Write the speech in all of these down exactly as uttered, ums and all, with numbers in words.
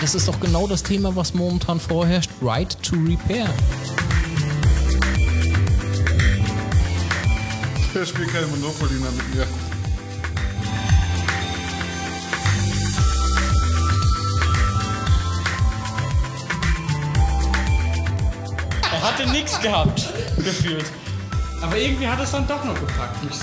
das ist doch genau das Thema, was momentan vorherrscht. Right to repair. Der spielt keine Monopoly mehr mit mir. Er hatte nichts gehabt, gefühlt. Aber irgendwie hat es dann doch noch gepackt. Nicht so.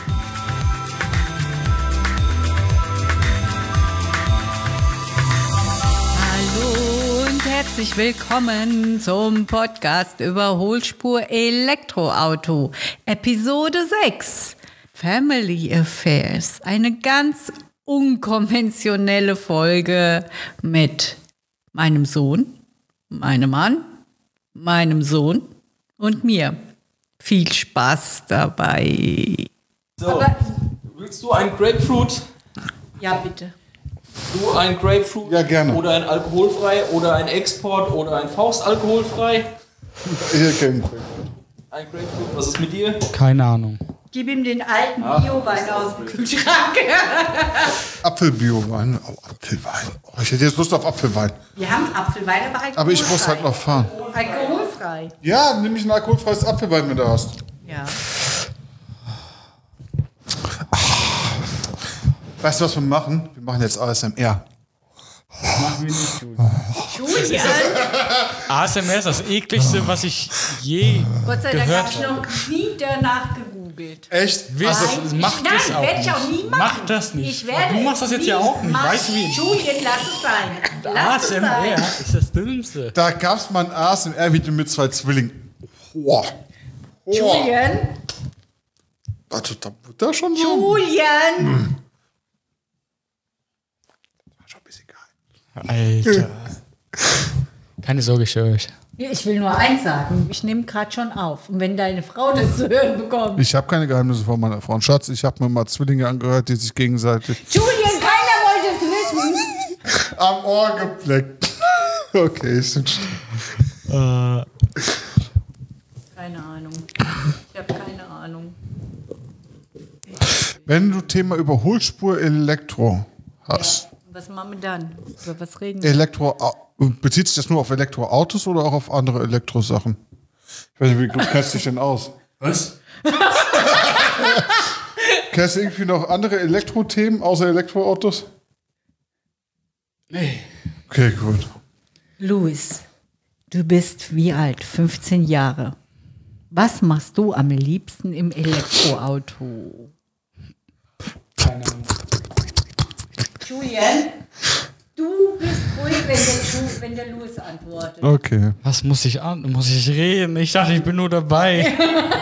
Hallo und herzlich willkommen zum Podcast Überholspur Elektroauto, Episode sechs, Family Affairs. Eine ganz unkonventionelle Folge mit meinem Sohn, meinem Mann, meinem Sohn und mir. Viel Spaß dabei. So, aber willst du ein Grapefruit? Ja, bitte. Du ein Grapefruit? Ja, gerne. Oder ein alkoholfrei oder ein Export oder ein Faust alkoholfrei? Hier kein Grapefruit. Ein Grapefruit, was ist mit dir? Keine Ahnung. Gib ihm den alten Bio-Wein aus dem Kühlschrank. Apfelbio-Wein. Oh, Apfelwein. Oh, ich hätte jetzt Lust auf Apfelwein. Wir haben Apfelwein, aber alkoholfrei. Aber ich muss halt noch fahren. Alkoholfrei. Ja, nimm mich ein alkoholfreies Apfelwein, wenn du hast. Ja. Weißt du, was wir machen? Wir machen jetzt A S M R. Das machen wir nicht, Julian. Julian! A S M R ist das ekligste, was ich je Gott sei Dank gehört habe ich habe. noch nie danach gegoogelt. Echt? Also, Nein, mach ich, das nein, auch werde ich nicht. auch nie machen. Mach das nicht. Ich werde du machst das jetzt ja auch nicht. machen. Weißt du wie? Julian, lass es sein. Lass A es S M R sein. ist das Dümmste. Da gab es mal ein A S M R-Video mit zwei Zwillingen. Boah. Boah. Julian, Also, da wird da schon so. Julian. War schon ein bisschen geil. Alter. Keine Sorge, ich höre euch. Ich will nur eins sagen. Ich nehme gerade schon auf. Und wenn deine Frau das zu hören bekommt. Ich habe keine Geheimnisse von meiner Frau. Und Schatz, ich habe mir mal Zwillinge angehört, die sich gegenseitig Julian, keiner wollte es wissen. am Ohr gepleckt. Okay, ist nicht Äh, Keine Ahnung. Ich habe keine Ahnung. Wenn du Thema Überholspur Elektro hast. Was machen wir dann? Über was reden wir? Elektro, bezieht sich das nur auf Elektroautos oder auch auf andere Elektrosachen? Ich weiß nicht, wie gut kennst du dich denn aus? was? Kennst du irgendwie noch andere Elektrothemen außer Elektroautos? Nee. Okay, gut. Luis, du bist wie alt? fünfzehn Jahre. Was machst du am liebsten im Elektroauto? Keine Ahnung. Julian, du bist ruhig, wenn der, Ju- wenn der Luis antwortet. Okay. Was muss ich an? Muss ich reden? Ich dachte, ich bin nur dabei.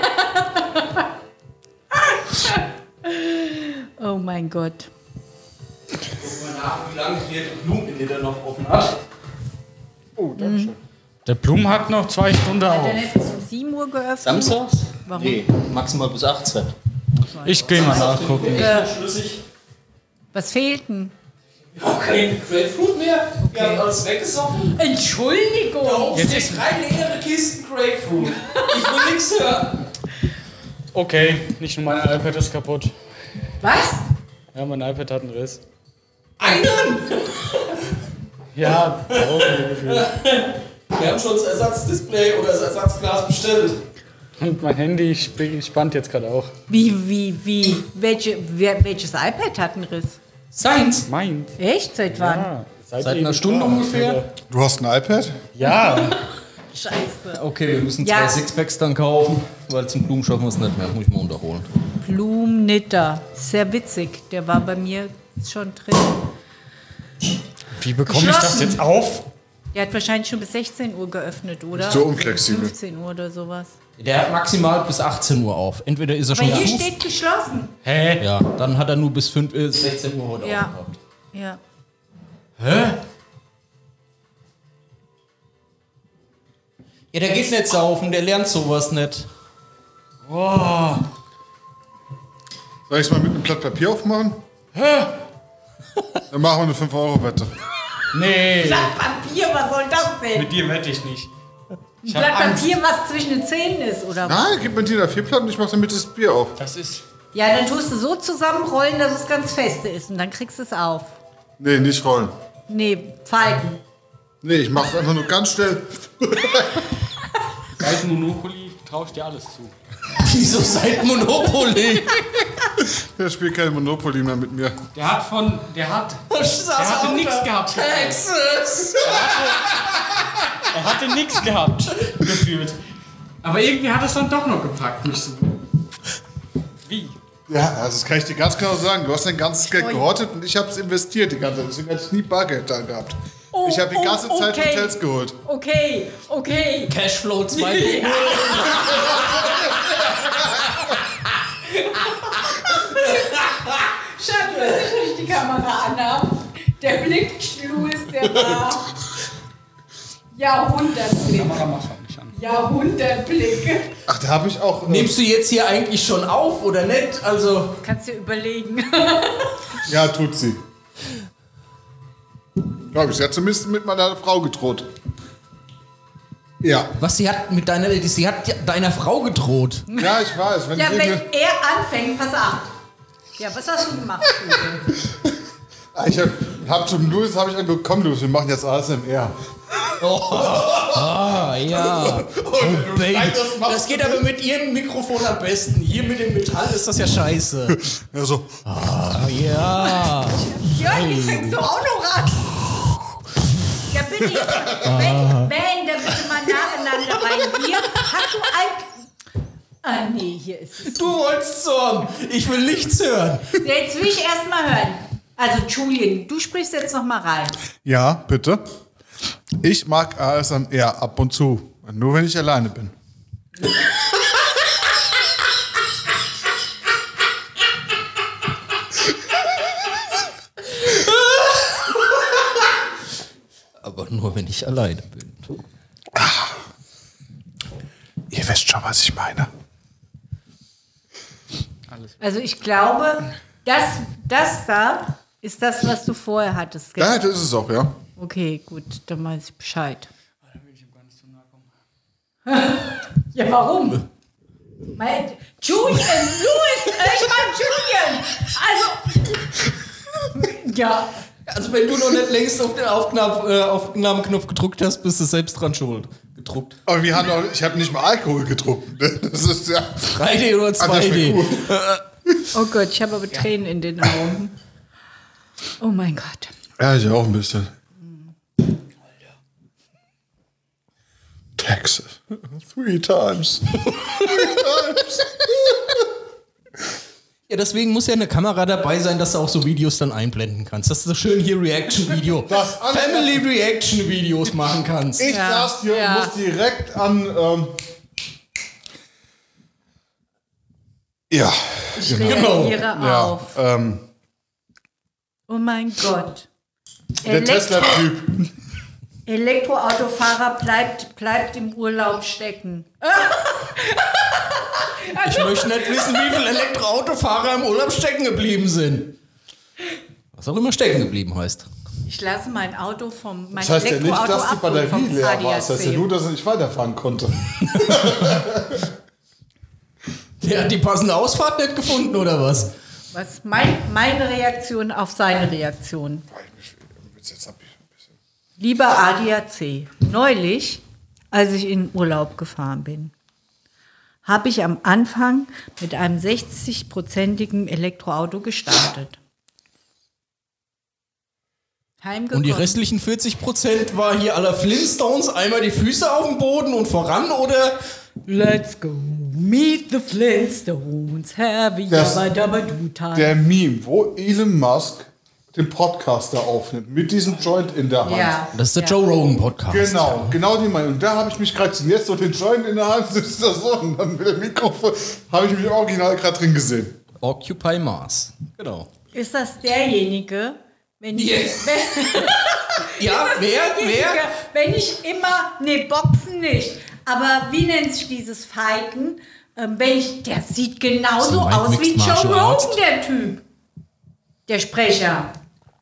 Oh mein Gott. Guck mal nach, wie lange hier die Blumenknitter noch offen hat. Oh, danke schön. Der Blum hat noch zwei Stunden Hat er auf. nicht bis um sieben Uhr geöffnet? Samstags? Warum? Nee, maximal bis achtzehn. Ich gehe mal nachgucken. Äh, Schlüssig. was fehlt denn? Wir haben kein Grapefruit mehr. Wir haben alles weggesoffen. Entschuldigung. Da oben Jetzt steht ist- drei leere Kisten Grapefruit. Ich will nichts hören. Okay, nicht nur mein iPad ist kaputt. Was? Ja, mein iPad hat einen Riss. Einen? Ja, auch gefühlt. Wir haben schon das Ersatzdisplay oder das Ersatzglas bestellt. Und mein Handy sp- spannt jetzt gerade auch. Wie, wie, wie? Welche, wer, welches iPad hat einen Riss? Seins. Meint. Echt? Seit wann? Ja, Seit einer eben Stunde da. ungefähr? Du hast ein iPad? Ja. Scheiße. Okay, wir müssen Ja. zwei Sixpacks dann kaufen, weil zum Blumen schaffen wir es nicht mehr. Muss ich mal unterholen. Blumnitter. Sehr witzig. Der war bei mir schon drin. Wie bekomme ich das jetzt auf? Der hat wahrscheinlich schon bis sechzehn Uhr geöffnet, oder? So unflexibel. fünfzehn Uhr oder sowas. Der hat maximal bis achtzehn Uhr auf. Entweder ist er Aber schon hier zu. steht geschlossen. Hä? Ja, dann hat er nur bis fünf, äh, sechzehn Uhr heute Ja. aufgehabt. Ja. Ja, der geht nicht saufen, der lernt sowas nicht. Oh. Soll ich es mal mit einem Blatt Papier aufmachen? Hä? Dann machen wir eine fünf Euro Wette. Nee. Blatt Papier, was soll das denn? Mit dir wette ich nicht. Ein Blatt Papier, was zwischen den Zähnen ist, oder was? Nein, gib mir die da vier Platten und ich mach damit das Bier auf. Das ist. Ja, dann tust du so zusammenrollen, dass es ganz feste ist und dann kriegst du es auf. Nee, nicht rollen. Nee, falten. Nee, ich mach's einfach nur ganz schnell. Seit Monopoly traue ich dir alles zu. Wieso seit Monopoly? Der spielt kein Monopoly mehr mit mir. Der hat von. Der hat. Der hatte nichts gehabt. Texas! Er hatte nichts gehabt. Gefühlt. Aber irgendwie hat es dann doch noch gepackt, mich so. Wie? Ja, also das kann ich dir ganz genau sagen. Du hast dein ganzes Geld gehortet und ich habe es investiert die ganze Zeit. Deswegen hatte ich nie Bargeld da gehabt. Oh, ich habe die ganze oh, Zeit okay. Hotels geholt. Okay, okay. Cashflow zwei Punkt null. Schade, dass ich nicht die Kamera anhabe. Der Blick, Louis, der war Jahrhundertblick. Kamera macht halt nicht an. Jahrhundertblick. Ach, da habe ich auch... Äh, Nimmst du jetzt hier eigentlich schon auf oder nicht? Also. Kannst dir überlegen. Ja, tut sie. Ja, ich hat zumindest mit meiner Frau gedroht. Ja. Was, sie hat mit deiner. Sie hat deiner Frau gedroht. Ja, ich weiß. Wenn Ja, ich wenn irgendwie- er anfängt, pass auf. Ja, was hast du gemacht, Uwe? Ich hab, hab zum Louis habe ich angeguckt, komm Louis, wir machen jetzt A S M R. Ah, ja. Oh, Baby. das machst Das geht aber mit ihrem Mikrofon am besten. Hier mit dem Metall ist das ja scheiße. Ja, so. Ah, ja. Jörg, ich fängst du auch noch an. Ja, bitte. Wenn, wenn, dann bitte mal nacheinander, weil hier hast du ein... Ah, nee, hier ist es. Du wolltest Zorn. Ich will nichts hören. Jetzt will ich erst mal hören. Also, Julian, du sprichst jetzt noch mal rein. Ja, bitte. Ich mag A S M R ab und zu. Nur wenn ich alleine bin. Aber nur, wenn ich alleine bin. Ihr wisst schon, was ich meine. Also, ich glaube, das, das da ist das, was du vorher hattest. Gell? Ja, das ist es auch, ja. Okay, gut, dann weiß ich Bescheid. Ja, warum? Mein Julian, Louis, äh, ich meine Julian. Also, ja. Also wenn du noch nicht längst auf den Aufknopf, äh, Aufnahmeknopf gedruckt hast, bist du selbst dran schuld. Gedruckt. Aber wir haben auch, ich habe nicht mal Alkohol getrunken. Das ist ja. drei D oder Ah, das zwei D? wär cool. Oh Gott, ich habe aber Tränen in den Augen. Oh mein Gott. Ja, ich auch ein bisschen. Texas. Three times. Three times. Ja, deswegen muss ja eine Kamera dabei sein, dass du auch so Videos dann einblenden kannst. Dass du so schön hier Reaction-Video, Das alles- Family-Reaction-Videos machen kannst. Ich Ja, saß hier ja. und muss direkt an. Ähm, ja. Ich reagiere Ja. auf. Ähm, Oh mein Gott. der Elektro Tesla-Typ. Elektroautofahrer bleibt, bleibt im Urlaub stecken. Ich möchte nicht wissen, wie viele Elektroautofahrer im Urlaub stecken geblieben sind. Was auch immer stecken geblieben heißt. Ich lasse mein Auto vom mein Das heißt ja nicht, Elektroauto dass die abholen Batterie vom leer war. Das heißt ja A D A C. nur, dass er nicht weiterfahren konnte. Der hat die passende Ausfahrt nicht gefunden, oder was? Was mein, meine Reaktion auf seine Reaktion. Jetzt hab ich ein bisschen. Lieber A D A C, neulich, als ich in Urlaub gefahren bin, habe ich am Anfang mit einem sechzig-prozentigen Elektroauto gestartet. Heimgekommen. Und die restlichen vierzig Prozent war hier aller Flintstones, einmal die Füße auf dem Boden und voran, oder? Let's go, meet the Flintstones, heavy Das- yabba dabba do time. Der Meme, wo Elon Musk den Podcaster aufnimmt, mit diesem Joint in der Hand. Ja. Das ist der ja. Joe Rogan Podcast. Genau, genau die Meinung. Und da habe ich mich gerade jetzt so den Joint in der Hand, sitzt da so und dann mit dem Mikrofon habe ich mich original gerade drin gesehen. Occupy Mars. Genau. Ist das derjenige, wenn ich, Yes. wenn, Ja, wer? derjenige, Wer? wenn ich immer, nee, Boxen nicht, aber wie nennt sich dieses Fighten? Ähm, wenn ich, der sieht genauso So ein aus wie Mixed Joe Martial Arts. Rogan, der Typ. Der Sprecher.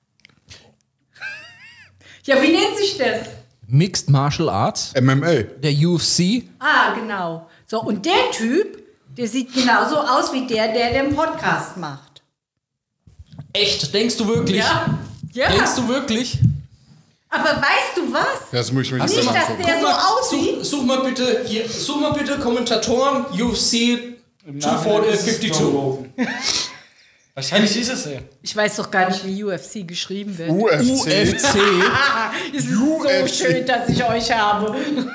Ja, wie nennt sich das? Mixed Martial Arts, M M A. der U F C. Ah, genau. So, und der Typ, der sieht genauso aus wie der, der den Podcast macht. Echt? Denkst du wirklich? Ja. Ja. Denkst du wirklich? Aber weißt du was? Das muss ich mir Nicht, jetzt mal dass angucken. der so aussieht. Such, such mal bitte, hier, such mal bitte Kommentatoren, U F C zweihundertfünfundachtzig. Wahrscheinlich ist es er. Ich weiß doch gar nicht, wie U F C geschrieben wird. U F U C. F C. Es ist so schön, dass ich euch habe.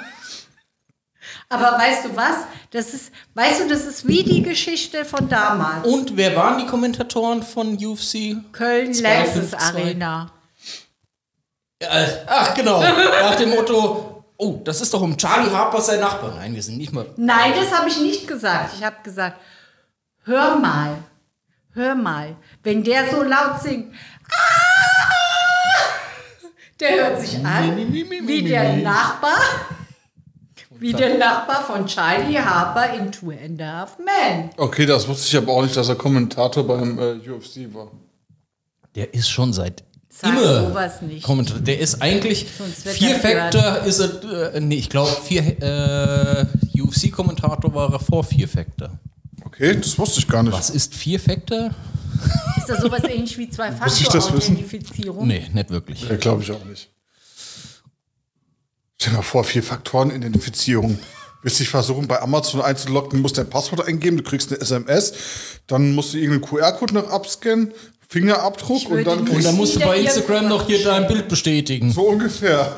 Aber weißt du was? Das ist, weißt du, das ist wie die Geschichte von damals. Und wer waren die Kommentatoren von U F C? Köln Lexus Arena. Äh, ach, genau. Nach dem Motto, oh, das ist doch um Charlie Harper sein Nachbar. Nein, wir sind nicht mal. Nein, das habe ich nicht gesagt. Ich habe gesagt, hör mal, hör mal, wenn der so laut singt, ah, der hört sich an wie der Nachbar, wie der Nachbar von Charlie Harper in Two and a Half Men. Okay, das wusste ich aber auch nicht, dass er Kommentator beim äh, U F C war. Der ist schon seit Sag immer sowas nicht. Kommentator. Der ist eigentlich Sonst wird vier er Factor ist er, äh, nee, ich glaube vier äh, U F C-Kommentator war er vor vier Factor. Okay, das wusste ich gar nicht. Was ist vier Factor? Ist das sowas ähnlich wie Muss ich das wissen? Zwei-Faktor-Authentifizierung? Nee, nicht wirklich. Ja, glaube ich auch nicht. Stell dir mal vor, vier Faktoren-Identifizierung. Willst dich versuchen, bei Amazon einzuloggen, musst dein Passwort eingeben, du kriegst eine S M S, dann musst du irgendeinen Q R-Code noch abscannen, Fingerabdruck Ich und würde dann nicht- Und kriegst dann musst du Wieder bei hier Instagram noch hier dein Bild bestätigen. so ungefähr.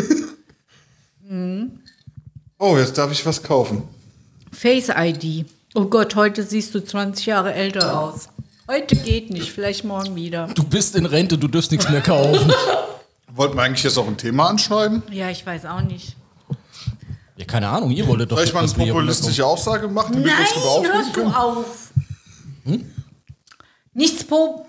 Oh, jetzt darf ich was kaufen. Face I D. Oh Gott, heute siehst du zwanzig Jahre älter aus. Heute geht nicht, vielleicht morgen wieder. Du bist in Rente, du dürfst nichts mehr kaufen. Wollten wir eigentlich jetzt auch ein Thema anschneiden? Ja, ich weiß auch nicht. Ja, keine Ahnung, ihr wolltet doch Soll ich mal eine etwas mehr populistische Aussage machen, damit wir uns darüber Nein, aufregen hörst du können? auf. Nichts po...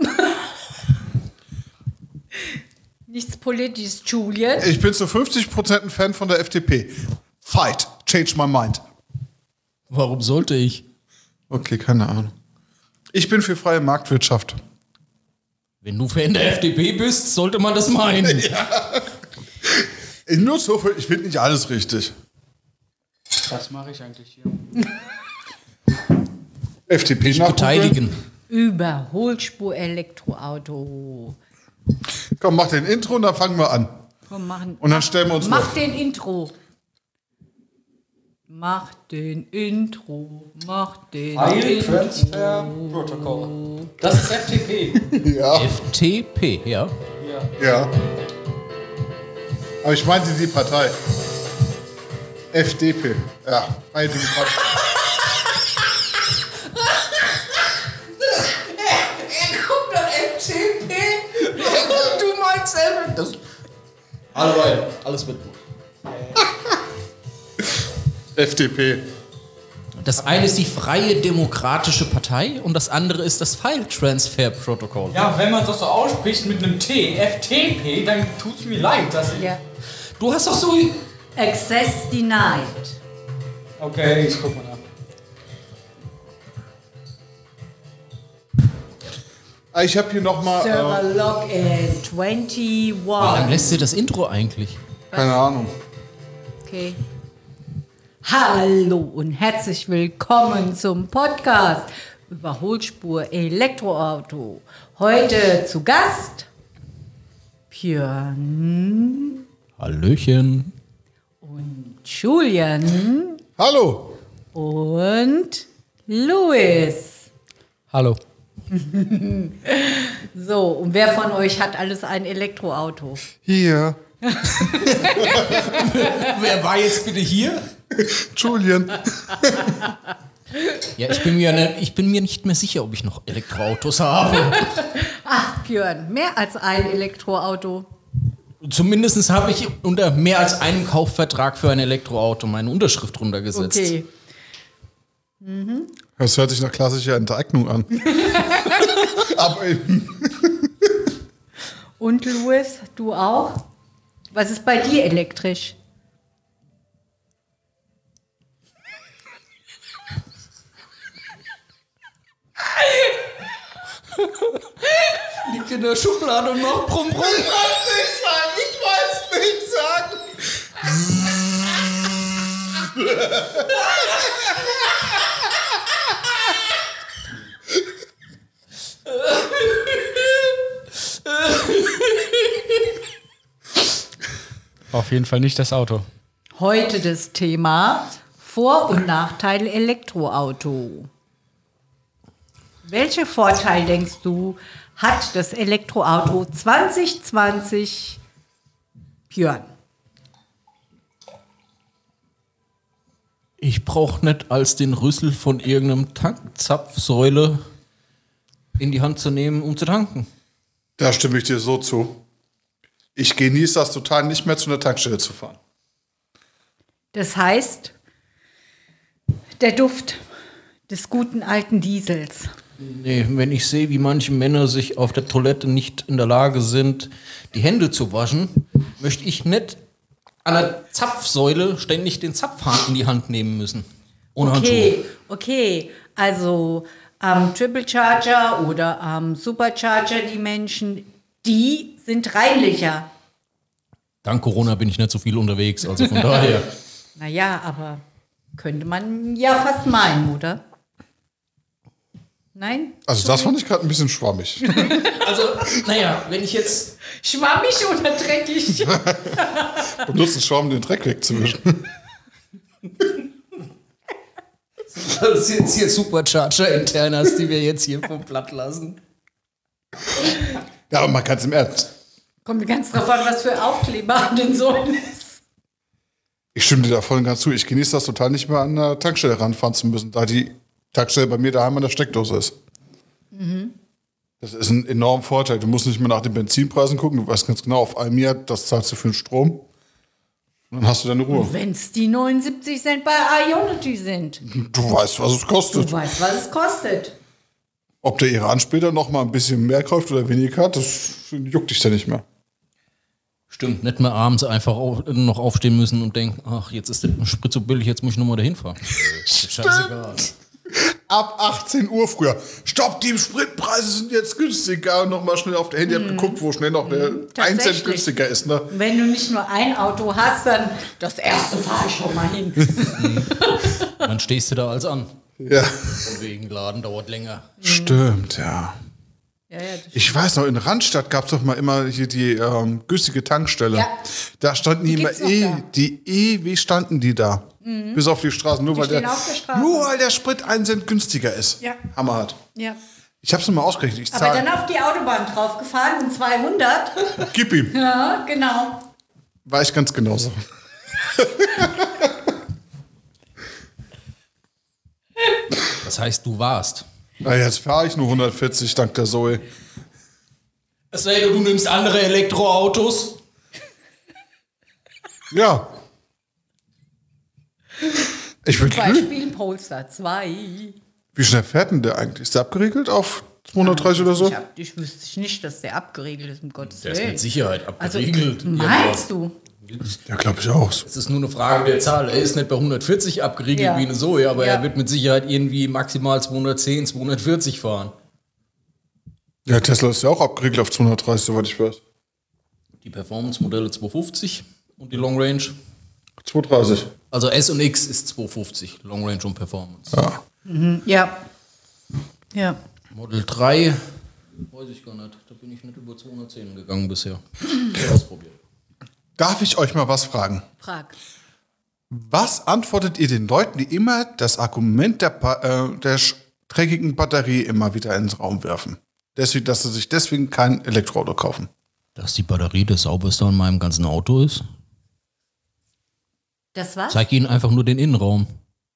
Nichts Politisches, Julian. Ich bin zu fünfzig Prozent ein Fan von der F D P. Fight, change my mind. Warum sollte ich? Okay, keine Ahnung. Ich bin für freie Marktwirtschaft. Wenn du Fan der F D P bist, sollte man das meinen. Ich nur so viel, ich finde nicht alles richtig. Was mache ich eigentlich hier? F D P nachgoogeln. Beteiligen. Überholspur-Elektroauto. Komm, mach den Intro und dann fangen wir an. Komm, machen. Und dann stellen wir uns Mach vor. den Intro. Mach den Intro. Mach den File Intro. Transfer Protocol. Das ist F T P. Ja, F T P, ja. ja. Aber ich meinte die Partei. F D P. Ja, Freie Demokraten. Er guckt an F T P und du meinst F. Das alles rein, alles mit. F D P. Das eine ist die Freie Demokratische Partei und das andere ist das File Transfer Protocol. Ja, wenn man das so ausspricht mit einem T, F T P, dann tut es mir leid, dass ich... Ja. Du hast doch so. Access denied. Okay, ich guck mal nach. Ah, ich habe hier nochmal. Server Äh, Login Wie lange einundzwanzig. lässt dir das Intro eigentlich? keine Ahnung. Okay. Hallo und herzlich willkommen zum Podcast Überholspur Elektroauto. Heute zu Gast Björn Hallöchen. und Julian Hallo. und Louis. Hallo. So, und wer von euch hat alles ein Elektroauto? Hier. Wer war jetzt bitte hier? Julian. Ja, ich bin, mir ne, ich bin mir nicht mehr sicher, ob ich noch Elektroautos habe. Ach, Björn, mehr als ein Elektroauto. Zumindest habe ich unter mehr als einem Kaufvertrag für ein Elektroauto meine Unterschrift drunter gesetzt. Okay. Das hört sich nach klassischer Enteignung an. Aber eben. Und Louis, du auch? Was ist bei dir elektrisch? Liegt in der Schublade und macht Brumm Brumm. Ich weiß nicht sagen. Auf jeden Fall nicht das Auto. Heute das Thema Vor- und Nachteile Elektroauto. Welche Vorteile denkst du, hat das Elektroauto zwanzig zwanzig? Björn. Ich brauche nicht als den Rüssel von irgendeinem Tankzapfsäule in die Hand zu nehmen, um zu tanken. Da stimme ich dir so zu. Ich genieße das total, nicht mehr zu einer Tankstelle zu fahren. Das heißt, der Duft des guten alten Diesels. Nee, wenn ich sehe, wie manche Männer sich auf der Toilette nicht in der Lage sind, die Hände zu waschen, möchte ich nicht an der Zapfsäule ständig den Zapfhahn in die Hand nehmen müssen. Ohne Okay, Handschuhe. okay. Also am Triple Charger oder am Supercharger, die Menschen, die sind reinlicher. Dank Corona bin ich nicht so viel unterwegs, also von daher. Naja, aber könnte man ja fast meinen, oder? Nein? Also das fand ich gerade ein bisschen schwammig. Also, naja, wenn ich jetzt... Schwammig oder dreckig? Benutzen Schaum, um den Dreck wegzuwischen. Das sind jetzt hier Supercharger-Internas, die wir jetzt hier vom Blatt lassen. Ja, aber mal ganz im Ernst. Kommt ganz drauf an, was für Aufkleber an den Säulen ist. Ich stimme dir da voll und ganz zu. Ich genieße das total, nicht mehr an der Tankstelle ranfahren zu müssen, da die Tankstelle bei mir daheim an der Steckdose ist. Mhm. Das ist ein enormer Vorteil. Du musst nicht mehr nach den Benzinpreisen gucken. Du weißt ganz genau, auf einem Jahr, das zahlst du für den Strom. Und dann hast du deine Ruhe. Wenn es die neunundsiebzig Cent bei Ionity sind. Du weißt, was es kostet. Du weißt, was es kostet. Ob der Iran später noch mal ein bisschen mehr kauft oder weniger hat, das juckt dich ja nicht mehr. Stimmt, nicht mehr abends einfach auf, noch aufstehen müssen und denken, ach, jetzt ist der Sprit so billig, jetzt muss ich nochmal dahin fahren. Scheißegal. Ab achtzehn Uhr früher. Stopp, die Spritpreise sind jetzt günstiger. Und nochmal schnell auf der Handy mm. geguckt, wo schnell noch der ein Cent günstiger ist. Ne? Wenn du nicht nur ein Auto hast, dann das erste fahre ich schon mal hin. Dann stehst du da als an. Ja. Von wegen Laden dauert länger. Stimmt, ja. Ja, ja, ich weiß noch, in Randstadt gab es doch mal immer hier die ähm, günstige Tankstelle. Ja. Da standen die, Die immer gibt's noch eh, da. die ewig standen die da. Mhm. Bis auf die Straßen, nur, Die weil der, stehen auf der Straße. nur weil der Sprit einen Cent günstiger ist. Ja. Hammerhart. Ja. Ich hab's nochmal ausgerechnet. Ich Aber zahl, dann auf die Autobahn draufgefahren und zweihundert. Gib ihm. Ja, genau. War ich ganz genauso. Das heißt, du warst. Na, jetzt fahre ich nur hundertvierzig, dank der Zoe. Es sei denn, du nimmst andere Elektroautos. Ja. Ich würde Beispiel Polestar zwei. Wie schnell fährt denn der eigentlich? Ist der abgeriegelt auf zweihundertdreißig oder so? Ich, hab, ich wüsste ich nicht, dass der abgeriegelt ist, um Gottes Der ist Willen. mit Sicherheit Also, abgeriegelt. meinst du? Ja, glaube ich auch. Es ist nur eine Frage der Zahl. Er ist nicht bei hundertvierzig abgeriegelt Ja. wie eine Zoe, aber Ja. er wird mit Sicherheit irgendwie maximal zweihundertzehn, zweihundertvierzig fahren. Ja, Tesla ist ja auch abgeriegelt auf zweihundertdreißig, soweit ich weiß. Die Performance-Modelle zweihundertfünfzig und die Long Range. zweihundertdreißig. Also S und X ist zweihundertfünfzig, Long Range und Performance. Ja. Ja. Ja. Model drei, weiß ich gar nicht. Da bin ich nicht über zweihundertzehn gegangen bisher. Ausprobiert. Darf ich euch mal was fragen? Frag. Was antwortet ihr den Leuten, die immer das Argument der, pa äh, der dreckigen Batterie immer wieder ins Raum werfen? Deswegen, dass sie sich deswegen kein Elektroauto kaufen. Dass die Batterie das sauberste an meinem ganzen Auto ist? Das was? Zeig ihnen einfach nur den Innenraum.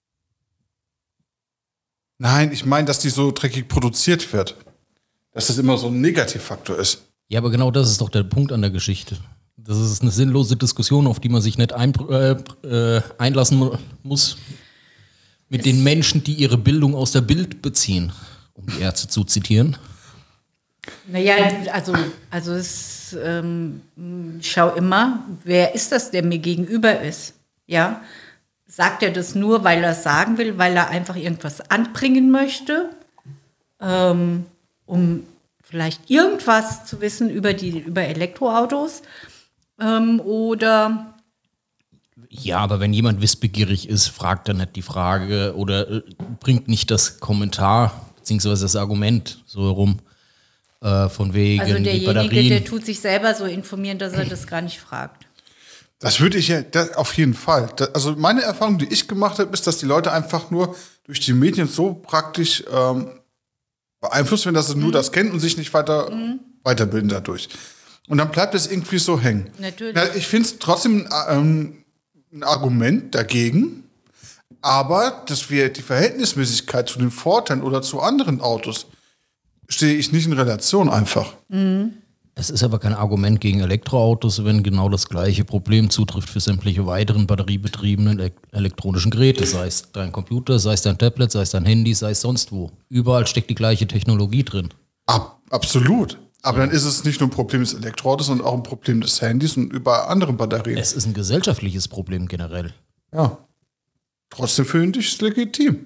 Nein, ich meine, dass die so dreckig produziert wird. Dass das immer so ein Negativfaktor ist. Ja, aber genau das ist doch der Punkt an der Geschichte. Das ist eine sinnlose Diskussion, auf die man sich nicht ein, äh, äh, einlassen mu- muss. Mit den Menschen, die ihre Bildung aus der Bild beziehen, um die Ärzte zu zitieren. Naja, also, also es, ähm, ich schau immer, wer ist das, der mir gegenüber ist? Ja, sagt er das nur, weil er es sagen will, weil er einfach irgendwas anbringen möchte, ähm, um vielleicht irgendwas zu wissen über die über Elektroautos, ähm, oder Ja, aber wenn jemand wissbegierig ist, fragt er nicht die Frage oder äh, bringt nicht das Kommentar beziehungsweise das Argument so herum äh, von wegen also die derjenige, Batterien. der tut sich selber so informieren, dass er das gar nicht fragt. Das würde ich ja, das auf jeden Fall. Das, also meine Erfahrung, die ich gemacht habe, ist, dass die Leute einfach nur durch die Medien so praktisch ähm, beeinflusst werden, dass sie mhm. nur das kennen und sich nicht weiter mhm. weiterbilden dadurch. Und dann bleibt es irgendwie so hängen. Natürlich. Na, ich finde es trotzdem ähm, ein Argument dagegen, aber dass wir die Verhältnismäßigkeit zu den Vorteilen oder zu anderen Autos stehe ich nicht in Relation einfach. Mhm. Es ist aber kein Argument gegen Elektroautos, wenn genau das gleiche Problem zutrifft für sämtliche weiteren batteriebetriebenen ele- elektronischen Geräte. Sei es dein Computer, sei es dein Tablet, sei es dein Handy, sei es sonst wo. Überall steckt die gleiche Technologie drin. Ab, absolut. Aber dann ist es nicht nur ein Problem des Elektroautos, sondern auch ein Problem des Handys und überall andere Batterien. Es ist ein gesellschaftliches Problem generell. Ja. Trotzdem finde ich es legitim.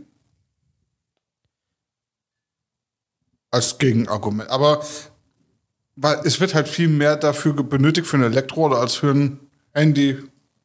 Als Gegenargument. Aber weil es wird halt viel mehr dafür benötigt für ein Elektroauto als für ein Handy.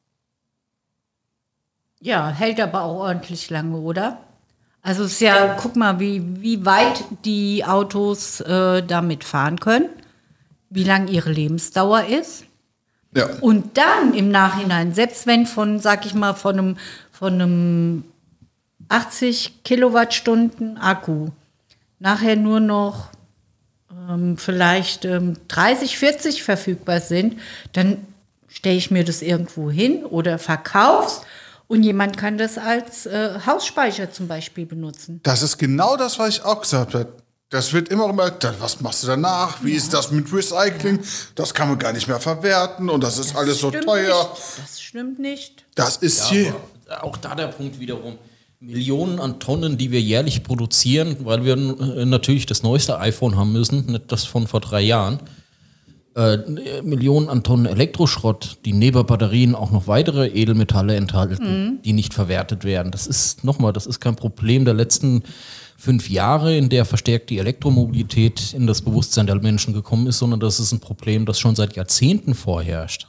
Ja, hält aber auch ordentlich lange, oder? Also es ist ja, guck mal, wie, wie weit die Autos äh, damit fahren können, wie lang ihre Lebensdauer ist. Ja. Und dann im Nachhinein, selbst wenn von, sag ich mal, von einem, von einem achtzig Kilowattstunden Akku nachher nur noch ähm, vielleicht ähm, dreißig, vierzig verfügbar sind, dann stelle ich mir das irgendwo hin oder verkauf's und jemand kann das als äh, Hausspeicher zum Beispiel benutzen. Das ist genau das, was ich auch gesagt habe. Das wird immer immer, was machst du danach? Wie ja. ist das mit Recycling? Ja. Das kann man gar nicht mehr verwerten und das ist das alles so teuer. Nicht. Das stimmt nicht. Das ist Ja, hier. auch da der Punkt wiederum. Millionen an Tonnen, die wir jährlich produzieren, weil wir äh, natürlich das neueste iPhone haben müssen, nicht das von vor drei Jahren. Äh, Millionen an Tonnen Elektroschrott, die neben Batterien auch noch weitere Edelmetalle enthalten, mhm. die nicht verwertet werden. Das ist nochmal, das ist kein Problem der letzten fünf Jahre, in der verstärkt die Elektromobilität in das Bewusstsein der Menschen gekommen ist, sondern das ist ein Problem, das schon seit Jahrzehnten vorherrscht.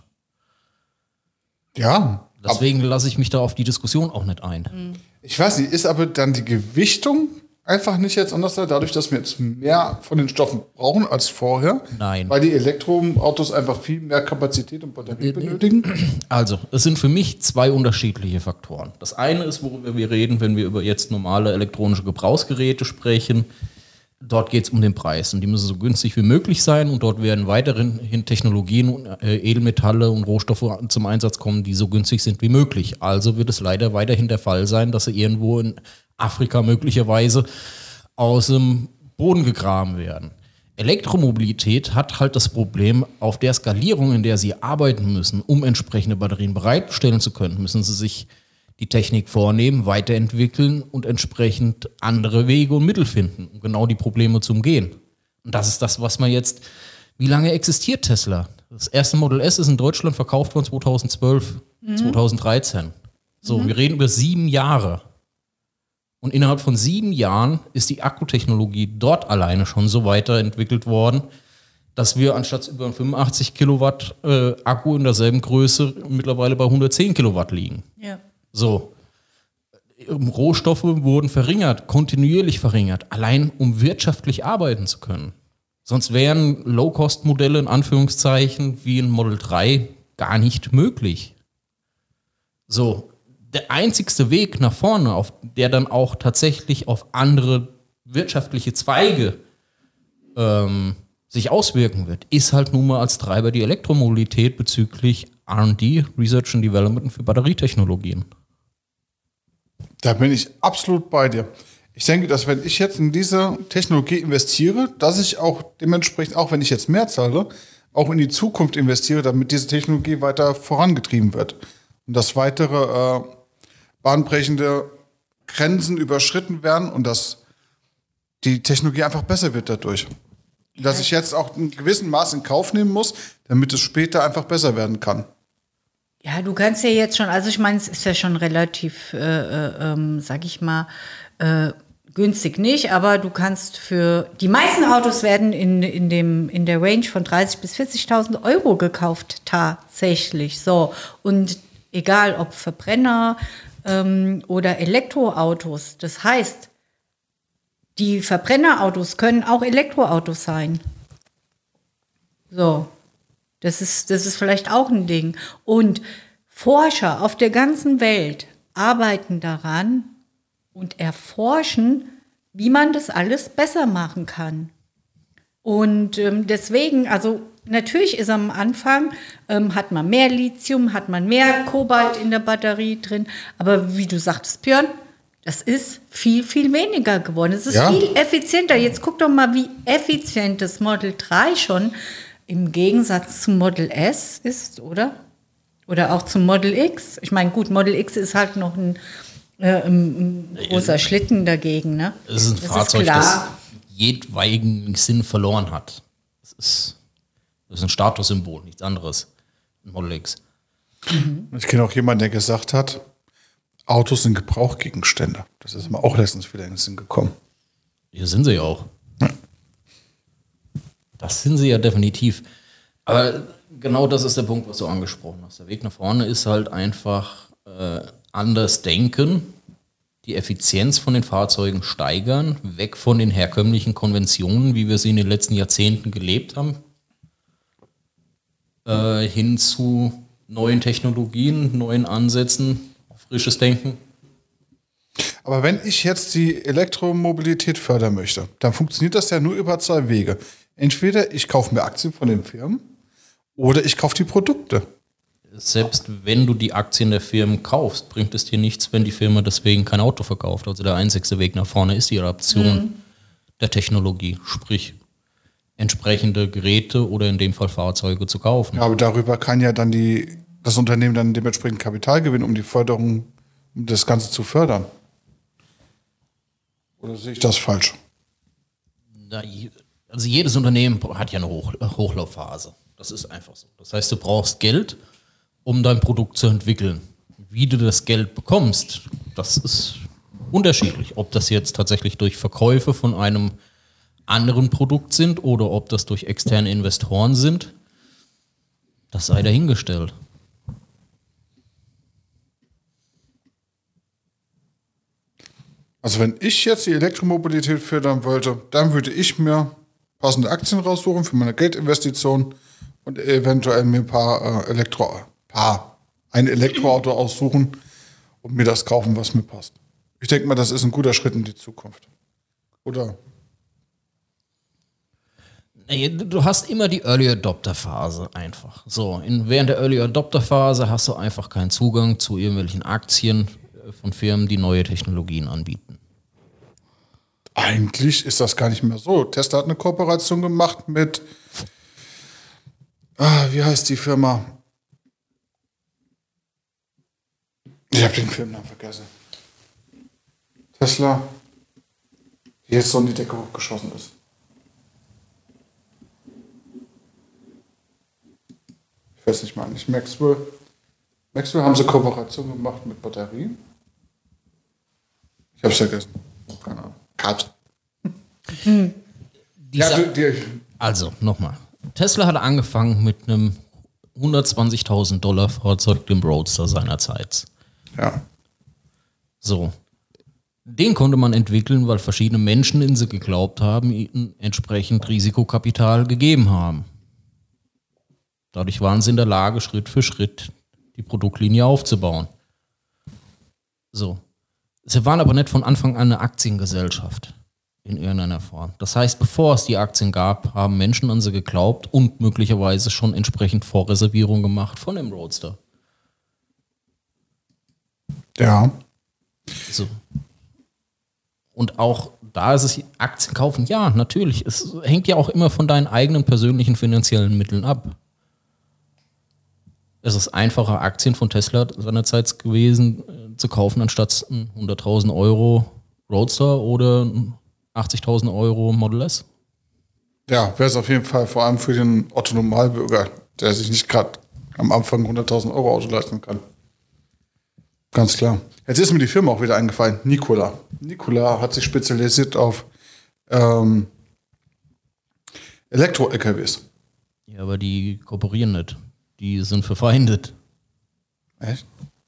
Ja. Deswegen lasse ich mich da auf die Diskussion auch nicht ein. Mhm. Ich weiß nicht, ist aber dann die Gewichtung einfach nicht jetzt anders, dadurch, dass wir jetzt mehr von den Stoffen brauchen als vorher? Nein. Weil die Elektroautos einfach viel mehr Kapazität und Batterie benötigen? Also, es sind für mich zwei unterschiedliche Faktoren. Das eine ist, worüber wir reden, wenn wir über jetzt normale elektronische Gebrauchsgeräte sprechen. Dort geht es um den Preis und die müssen so günstig wie möglich sein und dort werden weiterhin Technologien, äh, Edelmetalle und Rohstoffe zum Einsatz kommen, die so günstig sind wie möglich. Also wird es leider weiterhin der Fall sein, dass sie irgendwo in Afrika möglicherweise aus dem Boden gegraben werden. Elektromobilität hat halt das Problem, auf der Skalierung, in der sie arbeiten müssen, um entsprechende Batterien bereitstellen zu können, müssen sie sich die Technik vornehmen, weiterentwickeln und entsprechend andere Wege und Mittel finden, um genau die Probleme zu umgehen. Und das ist das, was man jetzt, wie lange existiert Tesla? Das erste Model S ist in Deutschland verkauft worden zweitausendzwölf, mhm. zweitausenddreizehn. So, mhm. wir reden über sieben Jahre. Und innerhalb von sieben Jahren ist die Akkutechnologie dort alleine schon so weiterentwickelt worden, dass wir anstatt über fünfundachtzig Kilowatt äh, Akku in derselben Größe mittlerweile bei hundertzehn Kilowatt liegen. Ja. So, Rohstoffe wurden verringert, kontinuierlich verringert, allein um wirtschaftlich arbeiten zu können. Sonst wären Low-Cost-Modelle in Anführungszeichen wie ein Model drei gar nicht möglich. So, der einzigste Weg nach vorne, auf der dann auch tatsächlich auf andere wirtschaftliche Zweige ähm, sich auswirken wird, ist halt nun mal als Treiber die Elektromobilität bezüglich R und D, Research and Development für Batterietechnologien. Da bin ich absolut bei dir. Ich denke, dass wenn ich jetzt in diese Technologie investiere, dass ich auch dementsprechend, auch wenn ich jetzt mehr zahle, auch in die Zukunft investiere, damit diese Technologie weiter vorangetrieben wird. Und dass weitere äh, bahnbrechende Grenzen überschritten werden und dass die Technologie einfach besser wird dadurch. Dass ich jetzt auch in gewissem Maß in Kauf nehmen muss, damit es später einfach besser werden kann. Ja, du kannst ja jetzt schon, also ich meine, es ist ja schon relativ, äh, ähm, sag ich mal, äh, günstig nicht, aber du kannst für, die meisten Autos werden in, in, dem, in der Range von dreißigtausend bis vierzigtausend Euro gekauft, tatsächlich. So, und egal ob Verbrenner ähm, oder Elektroautos, das heißt, die Verbrennerautos können auch Elektroautos sein. So. Das ist, das ist vielleicht auch ein Ding. Und Forscher auf der ganzen Welt arbeiten daran und erforschen, wie man das alles besser machen kann. Und ähm, deswegen, also natürlich ist am Anfang, ähm, hat man mehr Lithium, hat man mehr Kobalt in der Batterie drin, aber wie du sagtest, Björn, das ist viel, viel weniger geworden. Es ist Ja. viel effizienter. Jetzt guck doch mal, wie effizient das Model drei schon im Gegensatz zum Model S ist, oder? Oder auch zum Model X. Ich meine, gut, Model X ist halt noch ein, äh, ein, ein großer Schlitten dagegen. Ne? Es ist ein Das Fahrzeug, ist das klar. jedweigen Sinn verloren hat. Das ist, das ist ein Statussymbol, nichts anderes. Ein Model X. Ich kenne auch jemanden, der gesagt hat, Autos sind Gebrauchgegenstände. Das ist mir auch letztens wieder in den Sinn gekommen. Hier sind sie ja auch. Das sind sie ja definitiv. Aber genau das ist der Punkt, was du angesprochen hast. Der Weg nach vorne ist halt einfach äh, anders denken, die Effizienz von den Fahrzeugen steigern, weg von den herkömmlichen Konventionen, wie wir sie in den letzten Jahrzehnten gelebt haben, äh, hin zu neuen Technologien, neuen Ansätzen, frisches Denken. Aber wenn ich jetzt die Elektromobilität fördern möchte, dann funktioniert das ja nur über zwei Wege. Entweder ich kaufe mir Aktien von den Firmen oder ich kaufe die Produkte. Selbst wenn du die Aktien der Firmen kaufst, bringt es dir nichts, wenn die Firma deswegen kein Auto verkauft. Also der einzigste Weg nach vorne ist die Adaption mhm. der Technologie, sprich entsprechende Geräte oder in dem Fall Fahrzeuge zu kaufen. Ja, aber darüber kann ja dann die, das Unternehmen dann dementsprechend Kapital gewinnen, um die Förderung, um das Ganze zu fördern. Oder sehe ich das falsch? Na, also jedes Unternehmen hat ja eine Hoch- Hochlaufphase. Das ist einfach so. Das heißt, du brauchst Geld, um dein Produkt zu entwickeln. Wie du das Geld bekommst, das ist unterschiedlich. Ob das jetzt tatsächlich durch Verkäufe von einem anderen Produkt sind oder ob das durch externe Investoren sind, das sei dahingestellt. Also wenn ich jetzt die Elektromobilität fördern wollte, dann würde ich mir passende Aktien raussuchen für meine Geldinvestition und eventuell mir ein paar äh, Elektro, paar, ein Elektroauto aussuchen und mir das kaufen, was mir passt. Ich denke mal, das ist ein guter Schritt in die Zukunft. Oder? Du hast immer die Early Adopter Phase einfach. So, in, während der Early Adopter Phase hast du einfach keinen Zugang zu irgendwelchen Aktien von Firmen, die neue Technologien anbieten. Eigentlich ist das gar nicht mehr so. Tesla hat eine Kooperation gemacht mit, ah, wie heißt die Firma? Ich habe den Firmennamen vergessen. Tesla, die jetzt so in die Decke hochgeschossen ist. Ich weiß nicht mal, nicht Maxwell. Maxwell haben sie Kooperation gemacht mit Batterien. Ich hab's vergessen. Keine Ahnung. Cut. Dieser, Ja, du, die, also, nochmal. Tesla hat angefangen mit einem hundertzwanzigtausend Dollar Fahrzeug, dem Roadster seinerzeit. ja. So. Den konnte man entwickeln, weil verschiedene Menschen in sie geglaubt haben, ihnen entsprechend Risikokapital gegeben haben. Dadurch waren sie in der Lage, Schritt für Schritt die Produktlinie aufzubauen. So. Sie waren aber nicht von Anfang an eine Aktiengesellschaft in irgendeiner Form. Das heißt, bevor es die Aktien gab, haben Menschen an sie geglaubt und möglicherweise schon entsprechend Vorreservierung gemacht von dem Roadster. Ja. So. Und auch da ist es Aktien kaufen, ja, natürlich. Es hängt ja auch immer von deinen eigenen persönlichen finanziellen Mitteln ab. Es ist einfacher, Aktien von Tesla seinerzeit gewesen äh, zu kaufen, anstatt ein hunderttausend Euro Roadster oder ein achtzigtausend Euro Model S. Ja, wäre es auf jeden Fall, vor allem für den Otto-Normalbürger, der sich nicht gerade am Anfang hunderttausend Euro Auto leisten kann. Ganz klar. Jetzt ist mir die Firma auch wieder eingefallen. Nikola. Nikola hat sich spezialisiert auf ähm, Elektro-L K Ws. Ja, aber die kooperieren nicht. Die sind verfeindet. Echt?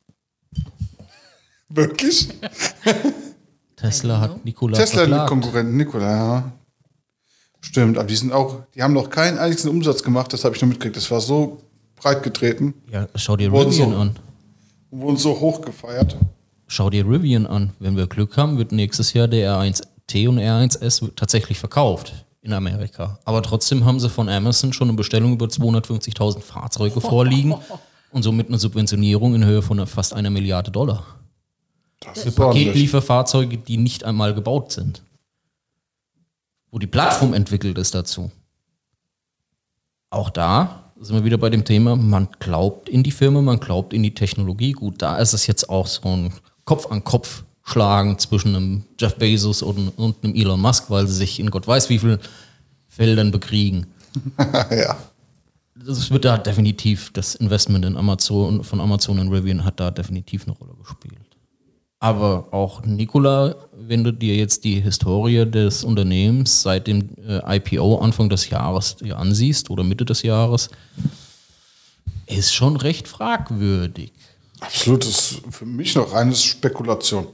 Wirklich? Tesla hat Nikola Tesla hat einen verklagt. Konkurrenten, Nikola, ja. Stimmt, aber die sind auch, die haben noch keinen einzigen Umsatz gemacht, das habe ich nur mitgekriegt. Das war so breit getreten. Ja, schau dir Wurden Rivian so- an. und wurden so hoch gefeiert. Schau dir Rivian an. Wenn wir Glück haben, wird nächstes Jahr der R eins T und R eins S tatsächlich verkauft in Amerika. Aber trotzdem haben sie von Amazon schon eine Bestellung über zweihundertfünfzigtausend Fahrzeuge vorliegen und somit eine Subventionierung in Höhe von fast einer Milliarde Dollar. Das ist ordentlich. Paketlieferfahrzeuge, die nicht einmal gebaut sind. Wo die Plattform entwickelt ist dazu. Auch da sind wir wieder bei dem Thema, man glaubt in die Firma, man glaubt in die Technologie. Gut, da ist es jetzt auch so ein Kopf an Kopf schlagen zwischen einem Jeff Bezos und, und einem Elon Musk, weil sie sich in Gott weiß wie vielen Feldern bekriegen. Ja. Das wird da definitiv, das Investment in Amazon, von Amazon in Rivian hat da definitiv eine Rolle gespielt. Aber auch Nikola, wenn du dir jetzt die Historie des Unternehmens seit dem äh, I P O Anfang des Jahres dir ansiehst oder Mitte des Jahres, ist schon recht fragwürdig. Absolut, das ist für mich noch reines Spekulation.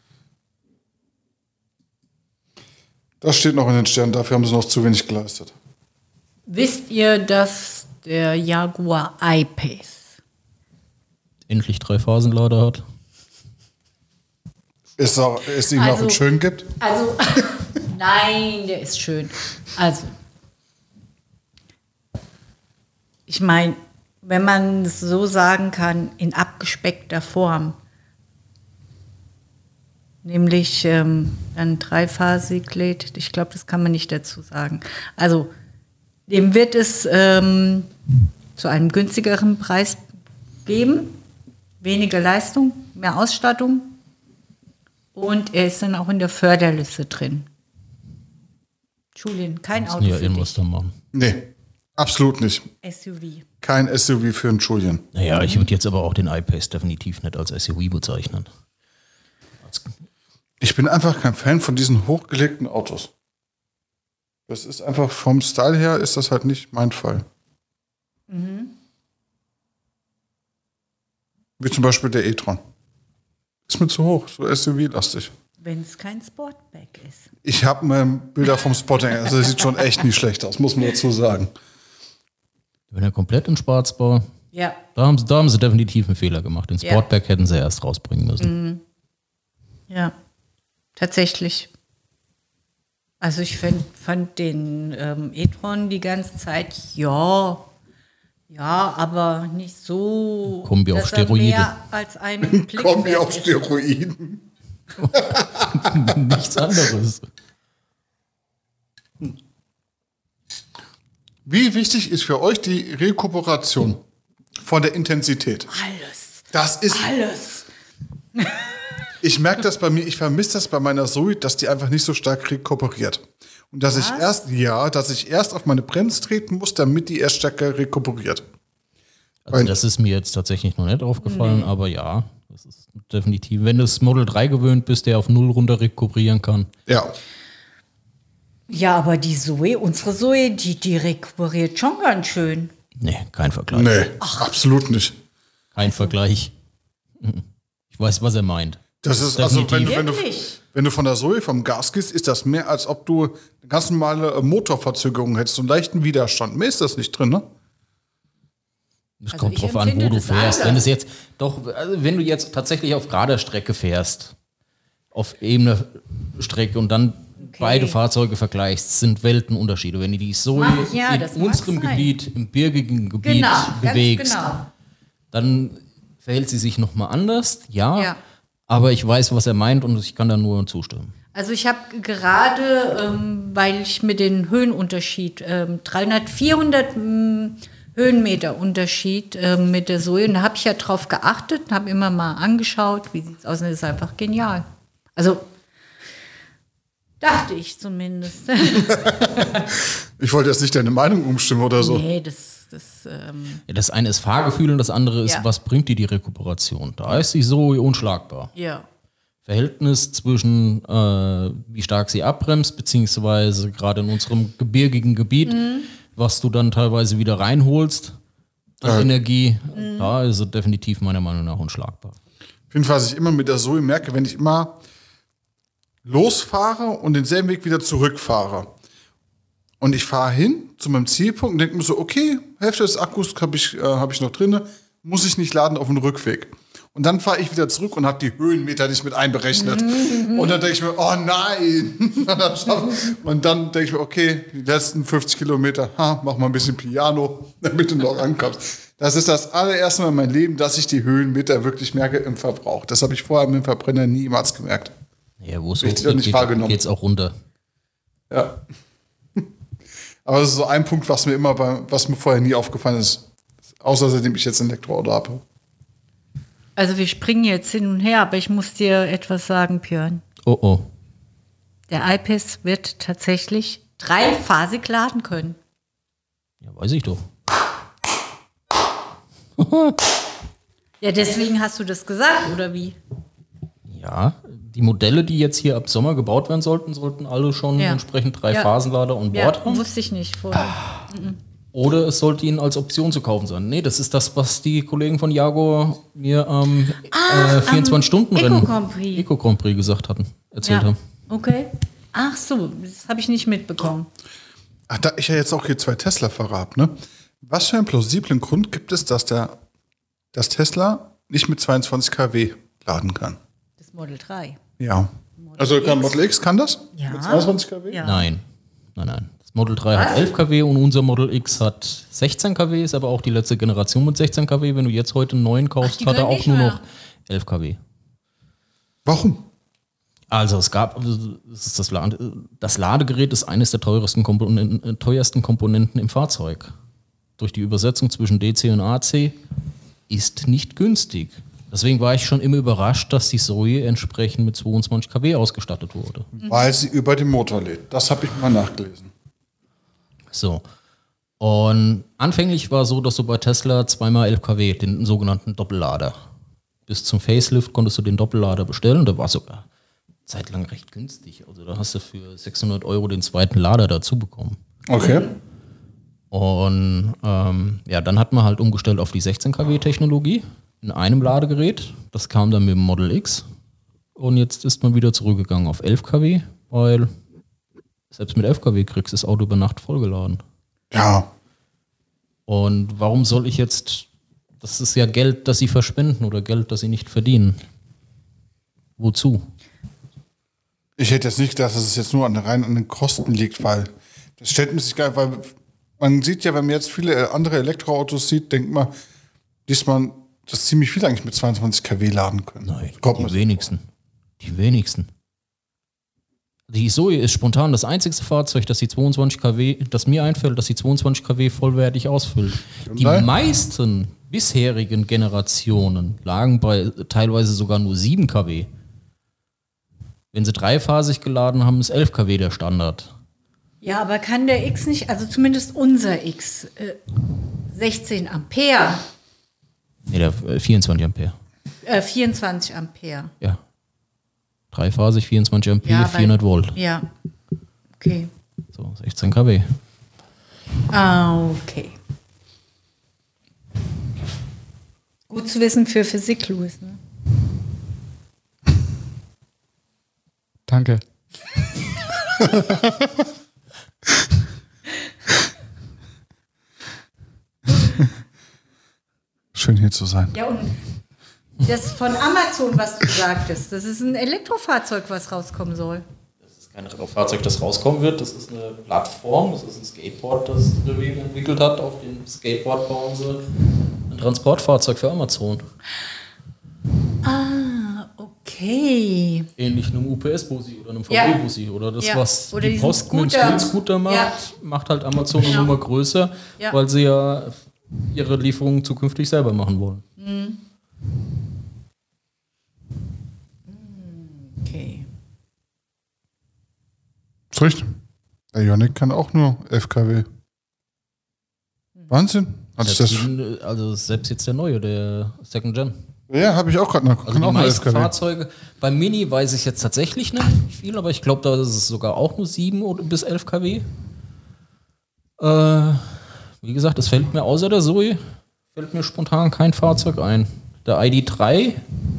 Das steht noch in den Sternen, dafür haben sie noch zu wenig geleistet. Wisst ihr, dass der Jaguar I-Pace Endlich drei Phasenlader hat. Ist auch, ist ihm Also- auch einen schön gibt? Also, nein, der ist schön. Also, ich meine, wenn man es so sagen kann, in abgespeckter Form, nämlich ähm, dann dreiphasig lädt, ich glaube, das kann man nicht dazu sagen. Also, dem wird es ähm, zu einem günstigeren Preis geben, weniger Leistung, mehr Ausstattung. Und er ist dann auch in der Förderliste drin. Julian, kein Müssen Auto ja für irgendwas dich. da machen. Nee, absolut nicht. S U V. Kein S U V für einen Julian. Naja, ich würde jetzt aber auch den I-Pace definitiv nicht als S U V bezeichnen. Ich bin einfach kein Fan von diesen hochgelegten Autos. Das ist einfach vom Style her ist das halt nicht mein Fall. Wie zum Beispiel der e-tron. Ist mir zu hoch, so S U V-lastig. Wenn es kein Sportback ist. Ich habe mir Bilder vom Spotting, also das sieht schon echt nicht schlecht aus, muss man dazu sagen. Wenn er komplett in Schwarz war, Ja. da haben sie, da haben sie definitiv einen Fehler gemacht. Den Ja. Sportback hätten sie erst rausbringen müssen. Ja. Tatsächlich. Also ich find, fand den ähm, e-tron die ganze Zeit, ja, ja, aber nicht so, Kombi auf dass er Steroide. mehr als einen Blick Kombi wert auf ist. Steroiden. Nichts anderes. Wie wichtig ist für euch die Rekuperation von der Intensität? Alles. Das ist, Alles. ich merke das bei mir, ich vermisse das bei meiner Zoe, dass die einfach nicht so stark rekuperiert. Und dass ich erst, ja, dass ich erst auf meine Bremse treten muss, damit die erst stärker rekuperiert. Also Weil- das ist mir jetzt tatsächlich noch nicht aufgefallen, aber ja, das ist definitiv. Wenn du das Model drei gewöhnt bist, der auf null runter rekuperieren kann. Ja. Ja, aber die Zoe, unsere Zoe, die, die rekuperiert schon ganz schön. Nee, kein Vergleich. Nee, absolut nicht. Kein Vergleich. Mhm. Ich weiß, was er meint. Das ist also, wenn, Definitiv. du- wenn, du, Wirklich? wenn du von der Zoe vom Gas gehst, ist das mehr, als ob du eine ganz normale äh, Motorverzögerung hättest, so einen leichten Widerstand. Mehr ist das nicht drin, ne? Es Also kommt ich drauf an, wo empfinde du das fährst. anders. Wenn es jetzt doch, also wenn du jetzt tatsächlich auf gerader Strecke fährst, auf ebener Strecke und dann beide Fahrzeuge vergleichst, sind Weltenunterschiede. Wenn du die so Mag- ja, in das mag unserem sein. Gebiet, im birgigen Gebiet Genau, bewegst, ganz genau. dann verhält sie sich nochmal anders, ja, Ja. aber ich weiß, was er meint und ich kann da nur zustimmen. Also ich habe gerade, ähm, weil ich mir den Höhenunterschied, ähm, dreihundert, vierhundert ähm, Höhenmeter Unterschied ähm, mit der Zoe, und da habe ich ja drauf geachtet, habe immer mal angeschaut, wie sieht es aus, und das ist einfach genial. Also dachte ich zumindest. Ich wollte jetzt nicht deine Meinung umstimmen oder so. Nee, das, das ähm, Ja, das eine ist Fahrgefühl und das andere ist, Ja. was bringt dir die Rekuperation? Da ist sie so unschlagbar. ja. Verhältnis zwischen, äh, wie stark sie abbremst, beziehungsweise gerade in unserem gebirgigen Gebiet, was du dann teilweise wieder reinholst an Äh. Energie, da ist sie definitiv meiner Meinung nach unschlagbar. Auf jeden Fall, was ich immer mit der Zoe merke, wenn ich immer losfahre und denselben Weg wieder zurückfahre. Und ich fahre hin zu meinem Zielpunkt und denke mir so, okay, Hälfte des Akkus habe ich, äh, hab ich noch drin, muss ich nicht laden auf dem Rückweg. Und dann fahre ich wieder zurück und habe die Höhenmeter nicht mit einberechnet. Und dann denke ich mir, oh nein. Und dann denke ich mir, okay, die letzten fünfzig Kilometer, ha, mach mal ein bisschen Piano, damit du noch rankommst. Das ist das allererste Mal in meinem Leben, dass ich die Höhenmeter wirklich merke im Verbrauch. Das habe ich vorher mit dem Verbrenner niemals gemerkt. Ja, wo es Richtig, nicht geht, wahrgenommen. geht's auch runter. Ja. Aber das ist so ein Punkt, was mir immer bei, was mir vorher nie aufgefallen ist. Außer seitdem ich jetzt ein Elektroauto habe. Also wir springen jetzt hin und her, aber ich muss dir etwas sagen, Björn. Oh oh. Der I-Pace wird tatsächlich dreiphasig laden können. Ja, weiß ich doch. Ja, deswegen hast du das gesagt, oder wie? Ja, die Modelle, die jetzt hier ab Sommer gebaut werden sollten, sollten alle schon Ja. entsprechend drei Ja. Phasenlader on board Ja, haben. wusste ich nicht vorher. Oder es sollte ihnen als Option zu kaufen sein. Nee, das ist das, was die Kollegen von Jaguar mir am äh, vierundzwanzig-Stunden-Rennen Eco-Grand Prix. Eco Grand Prix gesagt hatten, erzählt Ja, haben. okay. Ach so, das habe ich nicht mitbekommen. Ach, da ich ja jetzt auch hier zwei Tesla-Fahrer habe, ne? Was für einen plausiblen Grund gibt es, dass der dass Tesla nicht mit zweiundzwanzig Kilowatt laden kann? Das Model drei. Ja. Also kann X. Model X kann das? Ja. Mit zweiundzwanzig Kilowatt? Ja. Nein, nein, nein. Das Model drei hat elf Kilowatt und unser Model X hat sechzehn Kilowatt, ist aber auch die letzte Generation mit sechzehn Kilowatt. Wenn du jetzt heute einen neuen kaufst, die hat er können auch nicht nur mehr. noch elf Kilowatt. Warum? Also es gab, also das, ist das, Lade, das Ladegerät ist eines der teuersten Komponenten, äh, teuersten Komponenten im Fahrzeug. Durch die Übersetzung zwischen D C und A C ist nicht günstig. Deswegen war ich schon immer überrascht, dass die Zoe entsprechend mit zweiundzwanzig Kilowatt ausgestattet wurde. Weil sie über den Motor lädt. Das habe ich mal nachgelesen. So. Und anfänglich war es so, dass du bei Tesla zweimal elf Kilowatt, den sogenannten Doppellader, bis zum Facelift konntest du den Doppellader bestellen. Der war sogar zeitlang recht günstig. Also da hast du für sechshundert Euro den zweiten Lader dazu bekommen. Okay. Und ähm, ja, dann hat man halt umgestellt auf die sechzehn Kilowatt-Technologie in einem Ladegerät. Das kam dann mit dem Model X. Und jetzt ist man wieder zurückgegangen auf elf Kilowatt, weil selbst mit elf Kilowatt kriegst du das Auto über Nacht vollgeladen. Ja. Und warum soll ich jetzt, das ist ja Geld, das sie verschwenden oder Geld, das sie nicht verdienen. Wozu? Ich hätte jetzt nicht gedacht, dass es jetzt nur an, rein an den Kosten liegt, weil das stellt man sich geil, weil man sieht ja, wenn man jetzt viele andere Elektroautos sieht, denkt man, dass man das ziemlich viel eigentlich mit zweiundzwanzig Kilowatt laden können. Nein, Kommt die man- wenigsten. Die wenigsten. Die Zoe ist spontan das einzigste Fahrzeug, das die zweiundzwanzig Kilowatt, das mir einfällt, dass die zweiundzwanzig Kilowatt vollwertig ausfüllt. Die Hyundai? meisten bisherigen Generationen lagen bei teilweise sogar nur sieben Kilowatt. Wenn sie dreiphasig geladen haben, ist elf Kilowatt der Standard. Ja, aber kann der X nicht, also zumindest unser X, äh, sechzehn Ampere, Nee, der äh, vierundzwanzig Ampere. äh, vierundzwanzig Ampere. Ja. Dreiphasig, vierundzwanzig Ampere, Ja, weil- vierhundert Volt. Ja, okay. So, sechzehn Kilowatt. Ah, okay. Gut zu wissen für Physik, Louis, ne? Danke. Schön hier zu sein. Ja, und das von Amazon, was du sagtest, das ist ein Elektrofahrzeug, was rauskommen soll. Das ist kein Fahrzeug, das rauskommen wird. Das ist eine Plattform, das ist ein Skateboard, das Rivian entwickelt hat. Auf dem Skateboard bauen sie ein Transportfahrzeug für Amazon. Ah, okay. Ähnlich einem U P S-Bussi oder einem Ja. V W-Bussi. Oder das, Ja. was Oder die diesen Post mit dem Scooter. Scooter macht, Ja. macht halt Amazon eine Genau. Nummer größer, Ja. weil sie ja ihre Lieferungen zukünftig selber machen wollen. Okay. Ist richtig. Der Ioniq kann auch nur elf Kilowatt. Wahnsinn. Hatte ich Selbst, das? die- also selbst jetzt der neue, der Second Gen. Ja, habe ich auch gerade noch. Also Kann die auch nur elf meisten Kilowatt. Fahrzeuge, beim Mini weiß ich jetzt tatsächlich nicht viel, aber ich glaube, da ist es sogar auch nur sieben oder bis elf Kilowatt. Äh, wie gesagt, es fällt mir außer der Zoe, fällt mir spontan kein Fahrzeug ein. Der I D drei,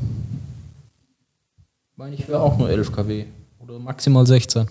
meine ich, wäre auch nur elf Kilowatt oder maximal sechzehn.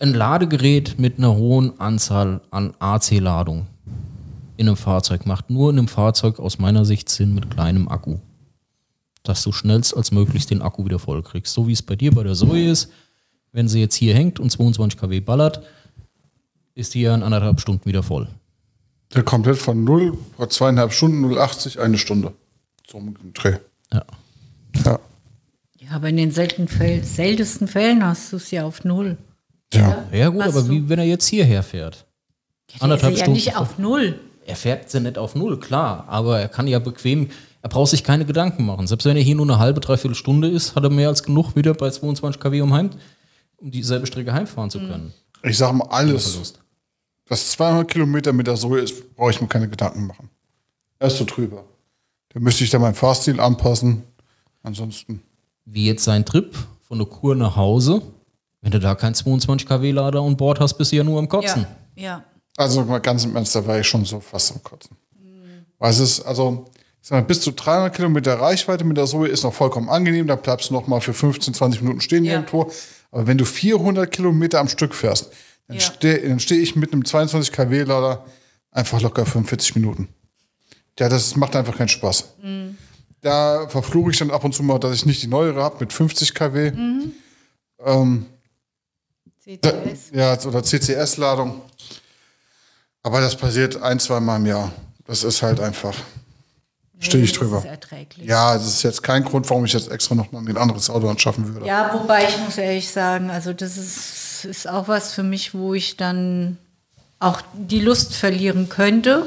ein Ladegerät mit einer hohen Anzahl an A C-Ladung in einem Fahrzeug macht nur in einem Fahrzeug aus meiner Sicht Sinn mit kleinem Akku. Dass du schnellst als möglich den Akku wieder voll kriegst. So wie es bei dir bei der Zoe ist. Wenn sie jetzt hier hängt und zweiundzwanzig Kilowatt ballert, ist die ja in anderthalb Stunden wieder voll. Der komplett von null, zweieinhalb Stunden, null Komma achtzig, eine Stunde. So mit dem Dreh. Ja. Ja. Ja, aber in den seltenen Fällen, seltensten Fällen hast du es ja auf null. Ja. Ja gut, Hast aber du- wie wenn er jetzt hierher fährt? Ja, der ist ja nicht auf null. Er fährt sie nicht auf null, klar, aber er kann ja bequem, er braucht sich keine Gedanken machen. Selbst wenn er hier nur eine halbe, dreiviertel Stunde ist, hat er mehr als genug wieder bei zweiundzwanzig Kilowatt um heim, um dieselbe Strecke heimfahren zu können. Ich sag mal, alles, Verlust. was zweihundert Kilometer mit der Zoe ist, brauche ich mir keine Gedanken machen. Er ist so drüber. Da müsste ich dann meinen Fahrstil anpassen. Ansonsten. Wie jetzt sein Trip von der Kur nach Hause, wenn du da keinen zweiundzwanzig Kilowatt Lader an Bord hast, bist du ja nur am Kotzen. Ja, ja. Also mal ganz im Ernst, da war ich schon so fast am Kotzen. Weil es ist, also, ich sag mal, bis zu dreihundert Kilometer Reichweite mit der Zoe ist noch vollkommen angenehm. Da bleibst du noch mal für fünfzehn, zwanzig Minuten stehen Ja. irgendwo. Aber wenn du vierhundert Kilometer am Stück fährst, dann Ja. stehe dann steh ich mit einem zweiundzwanzig Kilowatt Lader einfach locker fünfundvierzig Minuten. Ja, das macht einfach keinen Spaß. Da verfluche ich dann ab und zu mal, dass ich nicht die neuere habe mit fünfzig Kilowatt. Ähm, C da, C S. ja, oder C C S-Ladung. Aber das passiert ein, zwei Mal im Jahr. Das ist halt einfach. Stehe ich Das drüber. ist erträglich. Ja, das ist jetzt kein Grund, warum ich jetzt extra noch mal ein anderes Auto anschaffen würde. Ja, wobei ich muss ehrlich sagen, also das ist, ist auch was für mich, wo ich dann auch die Lust verlieren könnte.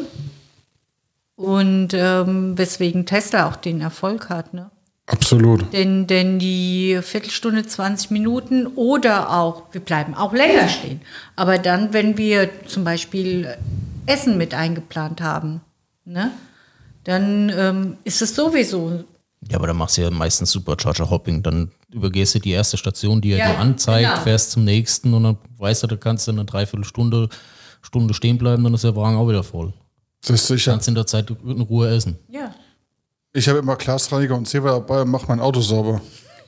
Und ähm, weswegen Tesla auch den Erfolg hat, ne? Absolut. Denn, denn die Viertelstunde, zwanzig Minuten oder auch, wir bleiben auch länger stehen. Aber dann, wenn wir zum Beispiel Essen mit eingeplant haben, ne, dann ähm, ist es sowieso. Ja, aber dann machst du ja meistens Supercharger-Hopping. Dann übergehst du die erste Station, die er Ja, dir anzeigt, genau. fährst zum nächsten und dann weißt du, da kannst du eine Dreiviertelstunde Stunde stehen bleiben, dann ist der Wagen auch wieder voll. Das ist sicher. Kannst in der Zeit in Ruhe essen. Ja. Ich habe immer Glasreiniger und Zewa dabei und mache mein Auto sauber.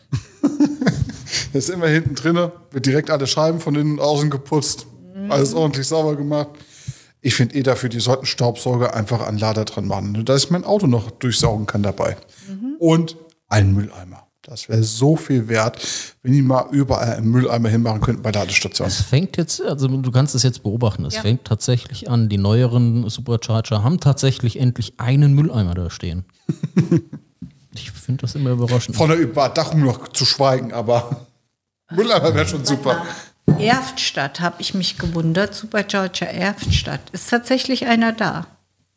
Das ist immer hinten drin, wird direkt alle Scheiben von innen und außen geputzt. Alles ordentlich sauber gemacht. Ich finde eh dafür, die sollten Staubsauger einfach an Lader dran machen, dass ich mein Auto noch durchsaugen kann dabei. Und ein Mülleimer. Das wäre so viel wert, wenn die mal überall einen Mülleimer hinmachen könnten bei Ladestationen. Es fängt jetzt, also du kannst es jetzt beobachten, es Ja. fängt tatsächlich an. Die neueren Supercharger haben tatsächlich endlich einen Mülleimer da stehen. Ich finde das immer überraschend. Von der Überdachung noch zu schweigen, aber Mülleimer wäre schon super. Erftstadt habe ich mich gewundert, Supercharger Erftstadt. Ist tatsächlich einer da?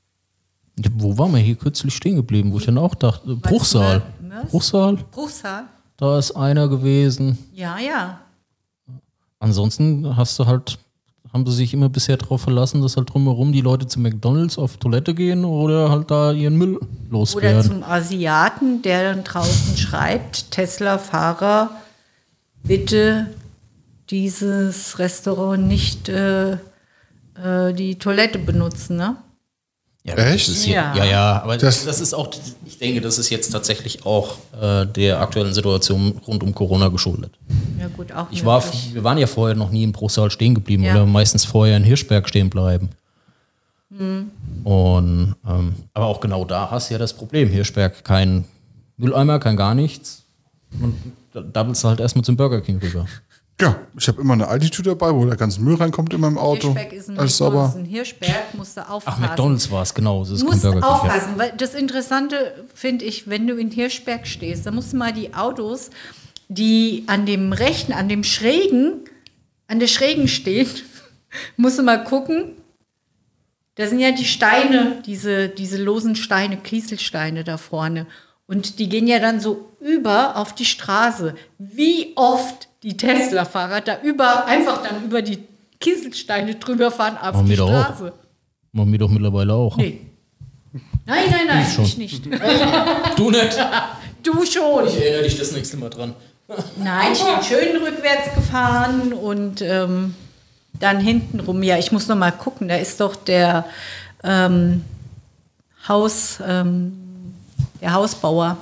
Wo waren wir hier kürzlich stehen geblieben, wo ich dann auch dachte, Bruchsal. Mörs? Bruchsal, Bruchsal? da ist einer gewesen. Ja, ja. Ansonsten hast du halt, haben sie sich immer bisher darauf verlassen, dass halt drumherum die Leute zu McDonalds auf Toilette gehen oder halt da ihren Müll Oder loswerden. zum Asiaten, der dann draußen schreibt, Tesla-Fahrer, bitte dieses Restaurant nicht äh, äh, die Toilette benutzen, ne? Ja, Echt? Das ist hier, Ja. ja. ja, aber das, Das- ist auch, ich denke, das ist jetzt tatsächlich auch äh, der aktuellen Situation rund um Corona geschuldet. Ja gut, auch Ich war, möglich. wir waren ja vorher noch nie in Bruchsal stehen geblieben, Ja. oder meistens vorher in Hirschberg stehen bleiben. Hm. Und, ähm, aber auch genau da hast du ja das Problem. Hirschberg kein Mülleimer, kein gar nichts. Und da dabbelst du halt erstmal zum Burger King rüber. Ja, ich habe immer eine Altitude dabei, wo der ganze Müll reinkommt in meinem Auto. Hirschberg ist ein Alles sauber. McDonald's. In Hirschberg musst du Ach, aufpassen. McDonalds war es, genau. Das ist Du kein musst Burger King. Ja. aufpassen, weil das Interessante finde ich, wenn du in Hirschberg stehst, dann musst du mal die Autos, die an dem rechten, an dem schrägen, an der schrägen stehen, musst du mal gucken. Da sind ja die Steine, diese, diese losen Steine, Kieselsteine da vorne. Und die gehen ja dann so über auf die Straße. Wie oft die Tesla-Fahrer da über, einfach dann über die Kieselsteine drüber fahren auf Machen die wir doch auch. Straße. Machen wir doch mittlerweile auch. Nee. Nein, nein, nein, schon. ich nicht. Du nicht. Du schon. Ich erinnere dich das nächste Mal dran. Nein, ich bin schön rückwärts gefahren und ähm, dann hinten rum. Ja, ich muss noch mal gucken. Da ist doch der ähm, Haus, ähm, der Hausbauer.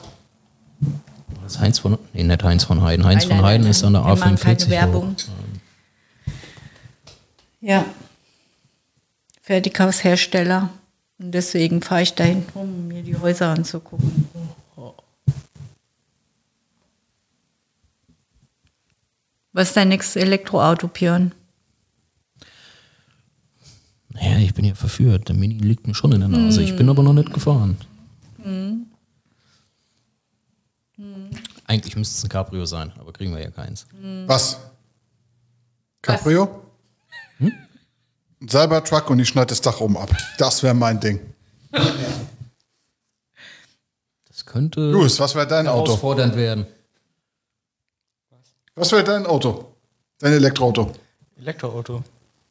Das ist Heinz von, nee, nicht Heinz von Heiden. Heinz Nein, von nein, Heiden nein, ist an der wir A machen keine fünfundvierzig. Werbung. Ja. Fertighaushersteller. Und deswegen fahre ich da hinten rum, um mir die Häuser anzugucken. Was ist dein nächstes Elektroauto, Björn? Naja, ich bin ja verführt. Der Mini liegt mir schon in der Nase. Ich bin aber noch nicht gefahren. Hm. Hm. Eigentlich müsste es ein Cabrio sein, aber kriegen wir ja keins. Was? Cabrio? Hm? Ein Cybertruck und ich schneide das Dach oben ab. Das wäre mein Ding. Das könnte Louis, was wäre dein Auto? herausfordernd werden. Was wäre dein Auto? Dein Elektroauto? Elektroauto.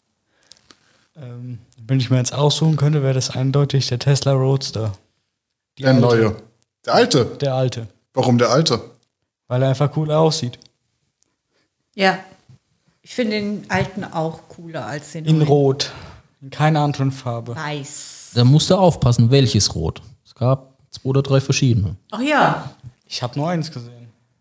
Ähm, wenn ich mir jetzt aussuchen könnte, wäre das eindeutig der Tesla Roadster. Die Der alte. neue. Der alte? Der alte. Warum der alte? Weil er einfach cool aussieht. Ja. Ich finde den alten auch cooler als den In neuen. Rot. In keiner anderen Farbe. Weiß. Da musst du aufpassen, welches Rot. Es gab zwei oder drei verschiedene. Ach ja. Ich habe nur eins gesehen.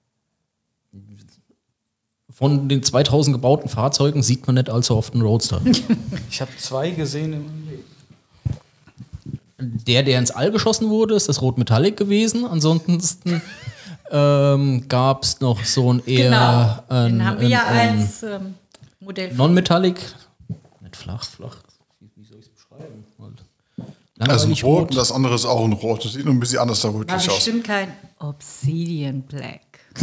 Von den zweitausend gebauten Fahrzeugen sieht man nicht allzu oft einen Roadster. Ich habe zwei gesehen in meinem Leben. Der, der ins All geschossen wurde, ist das Rot Metallic gewesen. Ansonsten ähm, gab es noch so ein eher Genau. ein, Den haben wir ein, ja ein als ähm, Modell. Non-Metallic. Nicht flach, flach. Wie, wie soll ich es beschreiben? Also ein Langweilig Rot und das andere ist auch ein Rot. Das sieht nur ein bisschen anders da War rötlich aus. bestimmt kein Obsidian Black.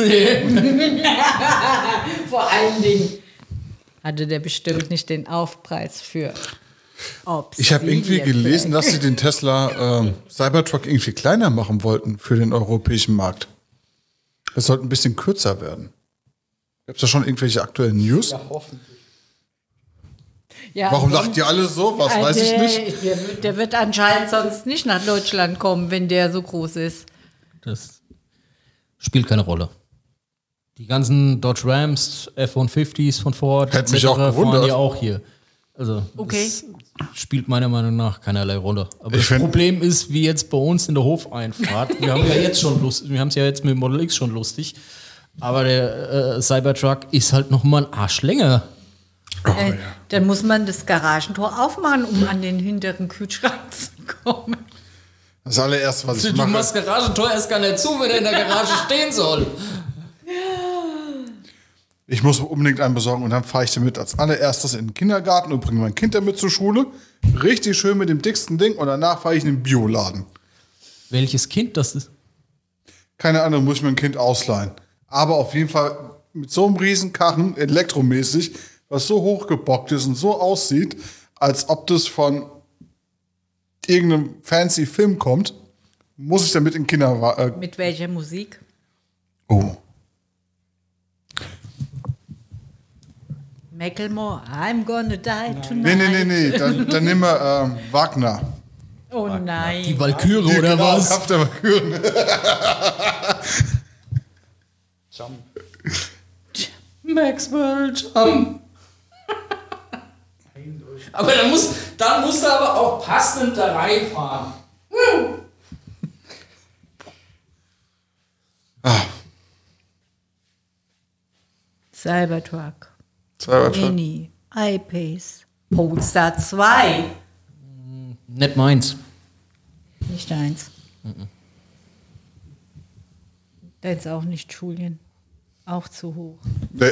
Vor allen Dingen hatte der bestimmt nicht den Aufpreis für Obsidian. Ich habe irgendwie Black. gelesen, dass sie den Tesla ähm, Cybertruck irgendwie kleiner machen wollten für den europäischen Markt. Es sollte ein bisschen kürzer werden. Gibt es da schon irgendwelche aktuellen News? Ja, hoffentlich. Ja, Warum sonst- lacht ihr alle so? Was Ah, weiß ich der, nicht. Der, wird- der wird anscheinend sonst nicht nach Deutschland kommen, wenn der so groß ist. Das spielt keine Rolle. Die ganzen Dodge Rams, F hundertfünfzig von Ford, Hätte mich auch fahren gewundert. ja auch hier. Also Okay. das spielt meiner Meinung nach keinerlei Rolle. Aber Ich das find- Problem ist, wie jetzt bei uns in der Hofeinfahrt, wir haben ja jetzt schon Lust, wir haben es ja jetzt mit dem Model X schon lustig, aber der äh, Cybertruck ist halt noch mal ein Arsch länger. Äh, Dann muss man das Garagentor aufmachen, um an den hinteren Kühlschrank zu kommen. Das allererste, was ich Du mache, machst Garagentor erst gar nicht zu, wenn er in der Garage stehen soll. ich muss unbedingt einen besorgen und dann fahre ich damit als allererstes in den Kindergarten und bringe mein Kind damit zur Schule. Richtig schön mit dem dicksten Ding und danach fahre ich in den Bioladen. Welches Kind das ist? Keine Ahnung, muss ich mein Kind ausleihen. Aber auf jeden Fall mit so einem Riesenkarren, elektromäßig, was so hochgebockt ist und so aussieht, als ob das von irgendeinem fancy Film kommt, muss ich damit in Kinder... Äh, Mit welcher Musik? oh. Macklemore, I'm gonna die tonight. Nee, nee, nee, nee, dann, dann nehmen wir ähm, Wagner. Oh nein. Die Walküre Die, oder genau, was? Kampf der Walküren. Jump. Maxwell Jump. Aber dann muss, dann musst du aber auch passend da reinfahren. Cybertruck, Cybertruck. Mini, I-Pace, Polestar zwei. Nicht meins. Nicht eins. Deins auch nicht, Julien. Auch zu hoch. Nee.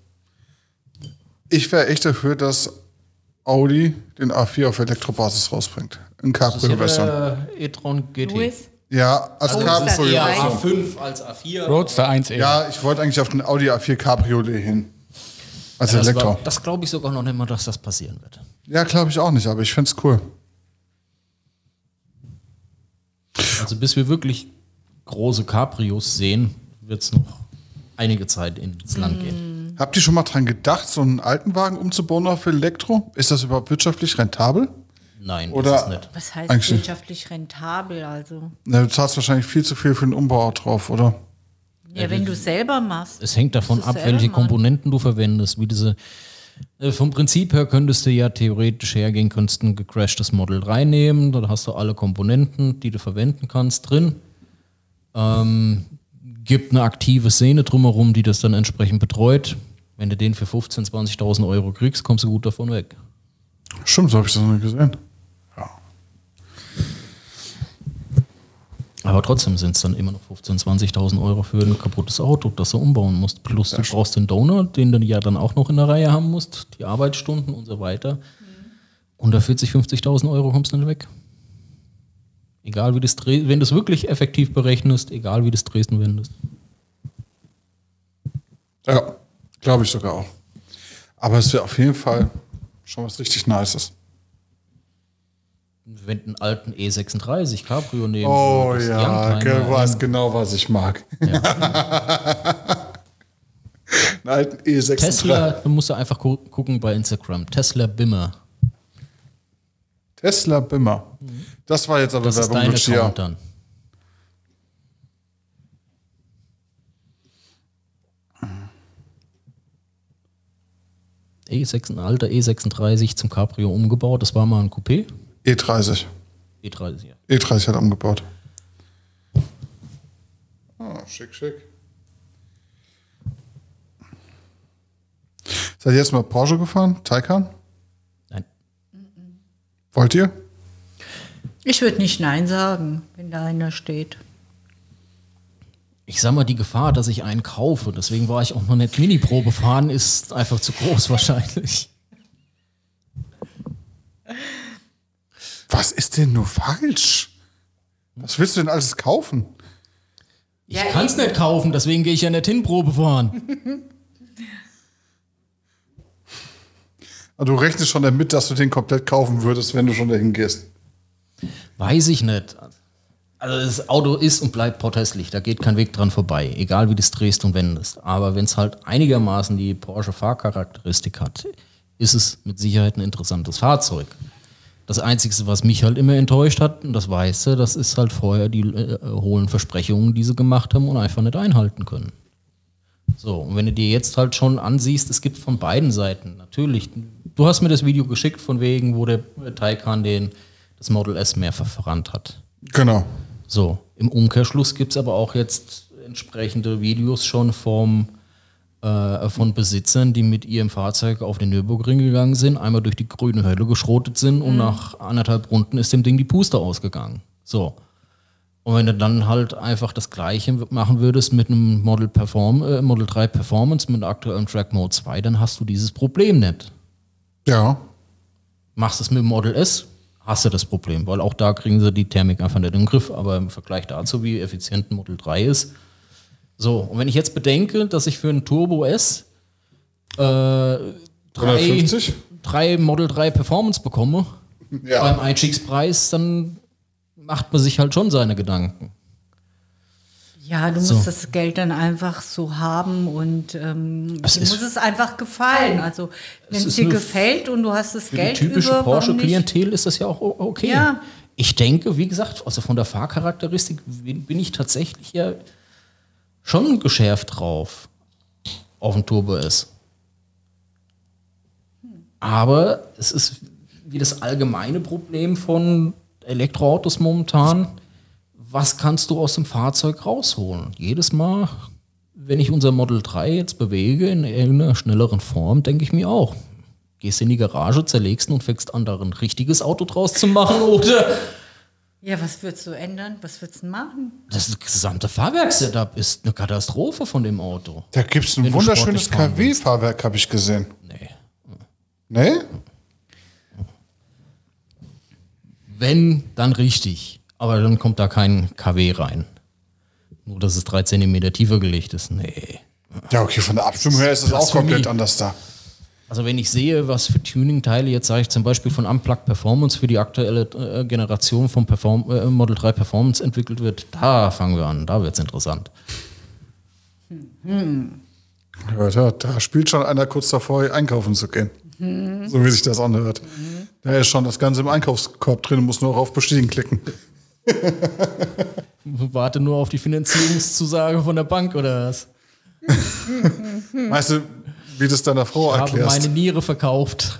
Ich wäre echt dafür, dass Audi den A vier auf Elektrobasis rausbringt. In Das ist ja Cabrio-Version. der e-tron G T. Louis? Ja, als Oh, Das ist eher A Cabrio-Version. fünf als A vier. Roadster eins E. Ja, ich wollte eigentlich auf den Audi A vier Cabriolet hin. Als Das, Elektro. war- das glaube ich sogar noch nicht mal, dass das passieren wird. Ja, glaube ich auch nicht, aber ich find's cool. Also bis wir wirklich große Cabrios sehen, wird es noch einige Zeit ins Land gehen. Habt ihr schon mal dran gedacht, so einen alten Wagen umzubauen auf Elektro? Ist das überhaupt wirtschaftlich rentabel? Nein, Oder- das ist nicht. Was heißt Eigentlich- wirtschaftlich rentabel? Also, Na, du zahlst wahrscheinlich viel zu viel für den Umbau drauf, oder? ja, wenn du es selber machst. Es hängt davon musst ab, du selber welche machen. Komponenten du verwendest. Wie diese, äh, vom Prinzip her könntest du ja theoretisch hergehen, könntest ein gecrashtes Model reinnehmen, da hast du alle Komponenten, die du verwenden kannst, drin. Ähm, gibt eine aktive Szene drumherum, die das dann entsprechend betreut. Wenn du den für fünfzehntausend, zwanzigtausend Euro kriegst, kommst du gut davon weg. Stimmt, so habe ich das noch nicht gesehen. Aber trotzdem sind es dann immer noch fünfzehntausend, zwanzigtausend Euro für ein kaputtes Auto, das du umbauen musst. Plus du brauchst den Donor, den du ja dann auch noch in der Reihe haben musst, die Arbeitsstunden und so weiter. Unter vierzig, fünfzigtausend Euro kommst du nicht weg. Egal wie du es drehst, wenn du es wirklich effektiv berechnest, egal wie du es drehst und wendest. Ja, glaube ich sogar auch. Aber es wäre auf jeden Fall schon was richtig Nices. Wenn du einen alten E sechsunddreißig Cabrio nehmen Oh würdest, ja, Youngtimer, du weißt genau, was ich mag. Ja. Einen alten E sechsunddreißig. Tesla, du musst du einfach gu gucken bei Instagram. Tesla Bimmer. Tesla Bimmer. Das war jetzt aber Das ist Werbung dein Lucia. Account dann. E sechs, ein alter E sechsunddreißig zum Cabrio umgebaut. Das war mal ein Coupé. E dreißig. E dreißig, ja. E dreißig hat er umgebaut. Ah, schick, schick. Seid ihr jetzt mal Porsche gefahren? Taycan? Nein. Wollt ihr? Ich würde nicht Nein sagen, wenn da einer steht. Ich sag mal, die Gefahr, dass ich einen kaufe, deswegen war ich auch noch nicht Mini-Probe fahren, ist einfach zu groß wahrscheinlich. Was ist denn nur falsch? Was willst du denn alles kaufen? Ich kann es nicht kaufen, deswegen gehe ich ja nicht hin Probe fahren. Du rechnest schon damit, dass du den komplett kaufen würdest, wenn du schon dahin gehst. Weiß ich nicht. Also das Auto ist und bleibt protestlich, da geht kein Weg dran vorbei, egal wie du es drehst und wendest. Aber wenn es halt einigermaßen die Porsche-Fahrcharakteristik hat, ist es mit Sicherheit ein interessantes Fahrzeug. Das Einzige, was mich halt immer enttäuscht hat, und das weißt du, das ist halt vorher die äh, hohlen Versprechungen, die sie gemacht haben und einfach nicht einhalten können. So, und wenn du dir jetzt halt schon ansiehst, es gibt von beiden Seiten, natürlich, du hast mir das Video geschickt von wegen, wo der Taycan den, das Model S mehr verrannt hat. Genau. So, im Umkehrschluss gibt es aber auch jetzt entsprechende Videos schon vom, äh, von Besitzern, die mit ihrem Fahrzeug auf den Nürburgring gegangen sind, einmal durch die grüne Hölle geschrotet sind und nach anderthalb Runden ist dem Ding die Puste ausgegangen. So. Und wenn du dann halt einfach das Gleiche machen würdest mit einem Model, Perform, äh, Model drei Performance mit aktuellem Track Mode zwei, dann hast du dieses Problem nicht. Ja. Machst es mit dem Model S, hast du das Problem, weil auch da kriegen sie die Thermik einfach nicht in den Griff, aber im Vergleich dazu, wie effizient ein Model drei ist. So, und wenn ich jetzt bedenke, dass ich für ein Turbo S äh, drei, hundertfünfzig? drei Model drei Performance bekomme, Ja. beim Einstiegspreis, dann macht man sich halt schon seine Gedanken. Ja, du So. musst das Geld dann einfach so haben und ähm, Es dir ist- muss es einfach gefallen. Also wenn Es es ist dir eine- gefällt und du hast das Für Geld die typische über, warum nicht? Porsche-Klientel ist das ja auch o- okay. Ja. Ich denke, wie gesagt, also von der Fahrcharakteristik bin bin ich tatsächlich ja schon geschärft drauf auf den Turbo S. Aber es ist wie das allgemeine Problem von Elektroautos momentan. Was kannst du aus dem Fahrzeug rausholen? Jedes Mal, wenn ich unser Model drei jetzt bewege in irgendeiner schnelleren Form, denke ich mir auch, gehst in die Garage, zerlegst ihn und fängst an, da ein richtiges Auto draus zu machen oder Ja, was würdest du ändern? Was würdest du machen? das gesamte Fahrwerkssetup ist eine Katastrophe von dem Auto. Da gibt es ein Wenn du wunderschönes sportlich fahren K W-Fahrwerk, habe ich gesehen. Nee. Nee? Wenn, dann richtig. Aber dann kommt da kein K W rein. Nur, dass es drei Zentimeter tiefer gelegt ist. Nee. Ja, okay, von der Abstimmung her ist es auch Blasphemie. komplett anders da. Also wenn ich sehe, was für Tuning-Teile, jetzt sage ich zum Beispiel von Unplugged Performance für die aktuelle äh, Generation vom Perform äh, Model drei Performance entwickelt wird, da fangen wir an, da wird es interessant. Ja, da, da spielt schon einer kurz davor, einkaufen zu gehen. So wie sich das anhört. Da ist schon das Ganze im Einkaufskorb drin, muss nur auf Bestätigen klicken. Warte nur auf die Finanzierungszusage von der Bank oder was? Weißt du, wie das deiner Frau Ich habe erklärst? meine Niere verkauft.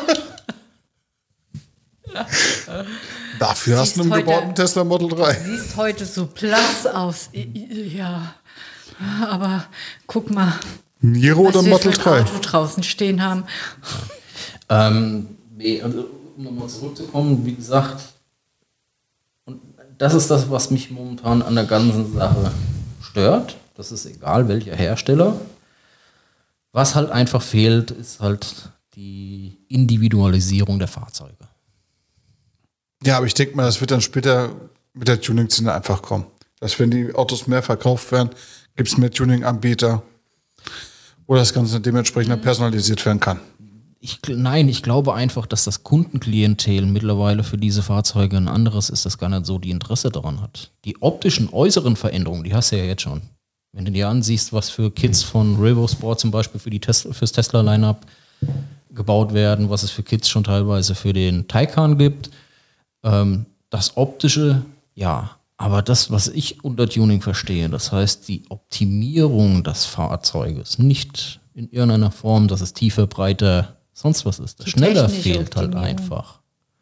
Dafür hast du einen Siehst heute- gebauten Tesla Model drei. Siehst heute so blass aus. I- i- Ja, aber guck mal, Niro oder was wir Model für ein drei? Auto draußen stehen haben. Ähm, Nee, also um nochmal zurückzukommen, wie gesagt, und das ist das, was mich momentan an der ganzen Sache stört. Das ist egal, welcher Hersteller. Was halt einfach fehlt, ist halt die Individualisierung der Fahrzeuge. Ja, aber ich denke mal, das wird dann später mit der Tuning-Szene einfach kommen. Dass wenn die Autos mehr verkauft werden, gibt es mehr Tuning-Anbieter, wo das Ganze dementsprechend personalisiert werden kann. Ich, nein, ich glaube einfach, dass das Kundenklientel mittlerweile für diese Fahrzeuge ein anderes ist, das gar nicht so die Interesse daran hat. Die optischen, äußeren Veränderungen, die hast du ja jetzt schon. Wenn du dir ansiehst, was für Kits von Revo Sport zum Beispiel für die Tesla, fürs Tesla-Line-Up gebaut werden, was es für Kits schon teilweise für den Taycan gibt. Ähm, das Optische, ja, aber das, was ich unter Tuning verstehe, das heißt die Optimierung des Fahrzeuges, nicht in irgendeiner Form, dass es tiefer, breiter, sonst was ist. Das Die schneller technische fehlt halt Optimierung. einfach.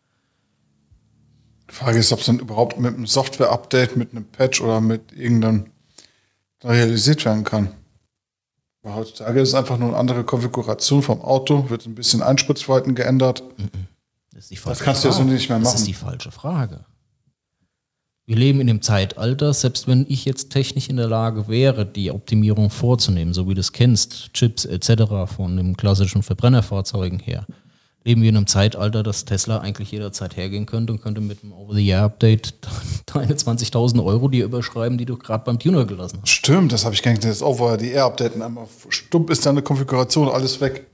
Die Frage ist, ob es dann überhaupt mit einem Software-Update, mit einem Patch oder mit irgendeinem realisiert werden kann. Weil heutzutage ist es einfach nur eine andere Konfiguration vom Auto, wird ein bisschen Einspritzverhalten geändert. Das, ist die falsche Das kannst du ja so Frage. nicht mehr Das machen. ist die falsche Frage. Wir leben in dem Zeitalter, selbst wenn ich jetzt technisch in der Lage wäre, die Optimierung vorzunehmen, so wie du es kennst, Chips et cetera von den klassischen Verbrennerfahrzeugen her, leben wir in einem Zeitalter, dass Tesla eigentlich jederzeit hergehen könnte und könnte mit einem Over-the-Air-Update deine zwanzigtausend Euro dir überschreiben, die du gerade beim Tuner gelassen hast. Stimmt, das habe ich gar nicht. Das Over die Air-Updaten einmal stumpf ist dann eine Konfiguration, alles weg.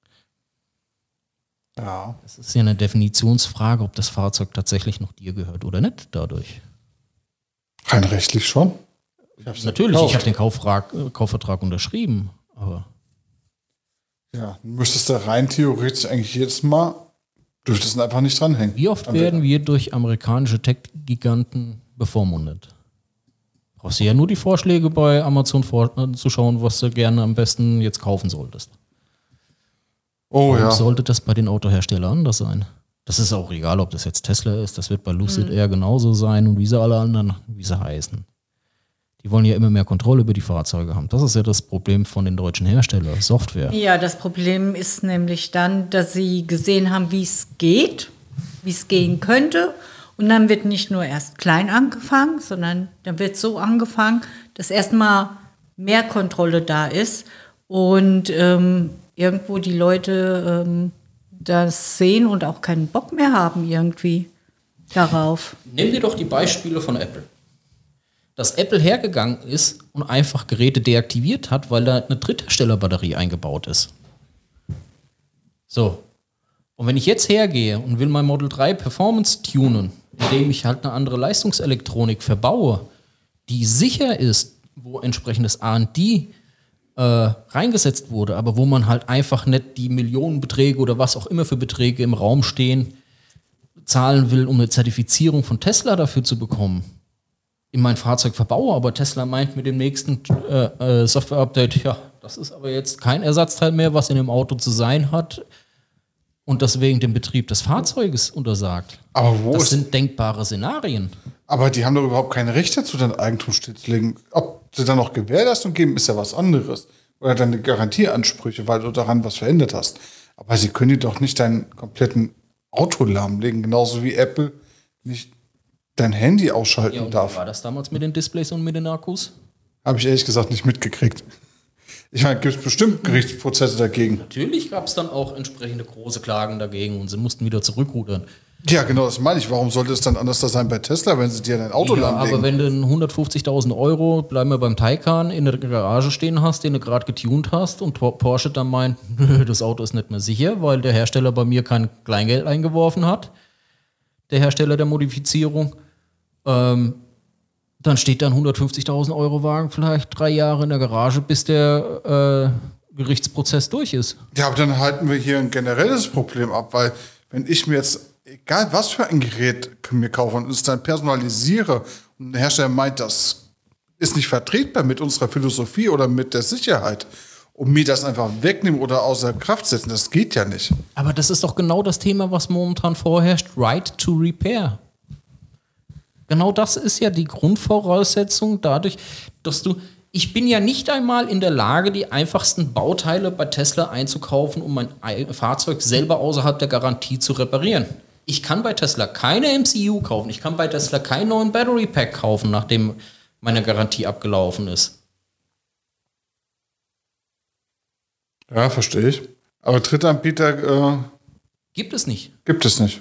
Ja. Es ist ja eine Definitionsfrage, ob das Fahrzeug tatsächlich noch dir gehört oder nicht dadurch. Rein rechtlich schon. Ich hab's Natürlich, gekauft. ich habe den Kaufvertrag, äh, Kaufvertrag unterschrieben, aber Ja, du müsstest da rein theoretisch eigentlich jedes Mal, dürftest du einfach nicht dranhängen. wie oft werden wir durch amerikanische Tech-Giganten bevormundet? Brauchst du ja nur die Vorschläge bei Amazon vor, äh, zu schauen, was du gerne am besten jetzt kaufen solltest. Oh Warum ja. sollte das bei den Autoherstellern anders sein? Das ist auch egal, ob das jetzt Tesla ist, das wird bei Lucid Air genauso sein und wie sie alle anderen, wie sie heißen. Die wollen ja immer mehr Kontrolle über die Fahrzeuge haben. Das ist ja das Problem von den deutschen Herstellern, Software. Ja, das Problem ist nämlich dann, dass sie gesehen haben, wie es geht, wie es gehen könnte. Und dann wird nicht nur erst klein angefangen, sondern dann wird so angefangen, dass erstmal mehr Kontrolle da ist und ähm, irgendwo die Leute ähm, das sehen und auch keinen Bock mehr haben irgendwie darauf. Nimm dir doch die Beispiele von Apple. Dass Apple hergegangen ist und einfach Geräte deaktiviert hat, weil da eine Drittherstellerbatterie eingebaut ist. So. Und wenn ich jetzt hergehe und will mein Model drei Performance tunen, indem ich halt eine andere Leistungselektronik verbaue, die sicher ist, wo entsprechendes R und D äh, reingesetzt wurde, aber wo man halt einfach nicht die Millionenbeträge oder was auch immer für Beträge im Raum stehen, zahlen will, um eine Zertifizierung von Tesla dafür zu bekommen, in mein Fahrzeug verbaue, aber Tesla meint mit dem nächsten äh, äh, Software-Update, ja, das ist aber jetzt kein Ersatzteil mehr, was in dem Auto zu sein hat und deswegen den Betrieb des Fahrzeuges untersagt. Aber wo Das ist, sind denkbare Szenarien. aber die haben doch überhaupt keine Rechte zu deinem Eigentum stillzulegen. Ob sie dann noch Gewährleistung geben, ist ja was anderes. Oder deine Garantieansprüche, weil du daran was verändert hast. Aber sie können dir doch nicht deinen kompletten Auto lahmlegen, genauso wie Apple nicht dein Handy ausschalten Ja, und wie darf. war das damals mit den Displays und mit den Akkus? Habe ich ehrlich gesagt nicht mitgekriegt. Ich meine, gibt es bestimmt Gerichtsprozesse dagegen. Natürlich gab es dann auch entsprechende große Klagen dagegen und sie mussten wieder zurückrudern. Ja, genau, das meine ich. Warum sollte es dann anders da sein bei Tesla, wenn sie dir dein Auto Ja, lahmlegen? aber wenn du hundertfünfzigtausend Euro, bleiben wir beim Taycan, in der Garage stehen hast, den du gerade getunt hast und Porsche dann meint, nö, das Auto ist nicht mehr sicher, weil der Hersteller bei mir kein Kleingeld eingeworfen hat, der Hersteller der Modifizierung, ähm, dann steht dann hundertfünfzigtausend Euro Wagen vielleicht drei Jahre in der Garage, bis der äh, Gerichtsprozess durch ist. Ja, aber dann halten wir hier ein generelles Problem ab, weil wenn ich mir jetzt, egal was für ein Gerät mir kaufe und es dann personalisiere und der Hersteller meint, das ist nicht vertretbar mit unserer Philosophie oder mit der Sicherheit und mir das einfach wegnehmen oder außer Kraft setzen, das geht ja nicht. Aber das ist doch genau das Thema, was momentan vorherrscht, Right to Repair. Genau das ist ja die Grundvoraussetzung dadurch, dass du Ich bin ja nicht einmal in der Lage, die einfachsten Bauteile bei Tesla einzukaufen, um mein Ei- Fahrzeug selber außerhalb der Garantie zu reparieren. Ich kann bei Tesla keine M C U kaufen. Ich kann bei Tesla keinen neuen Battery Pack kaufen, nachdem meine Garantie abgelaufen ist. Ja, verstehe ich. Aber Drittanbieter äh, Gibt es nicht. gibt es nicht.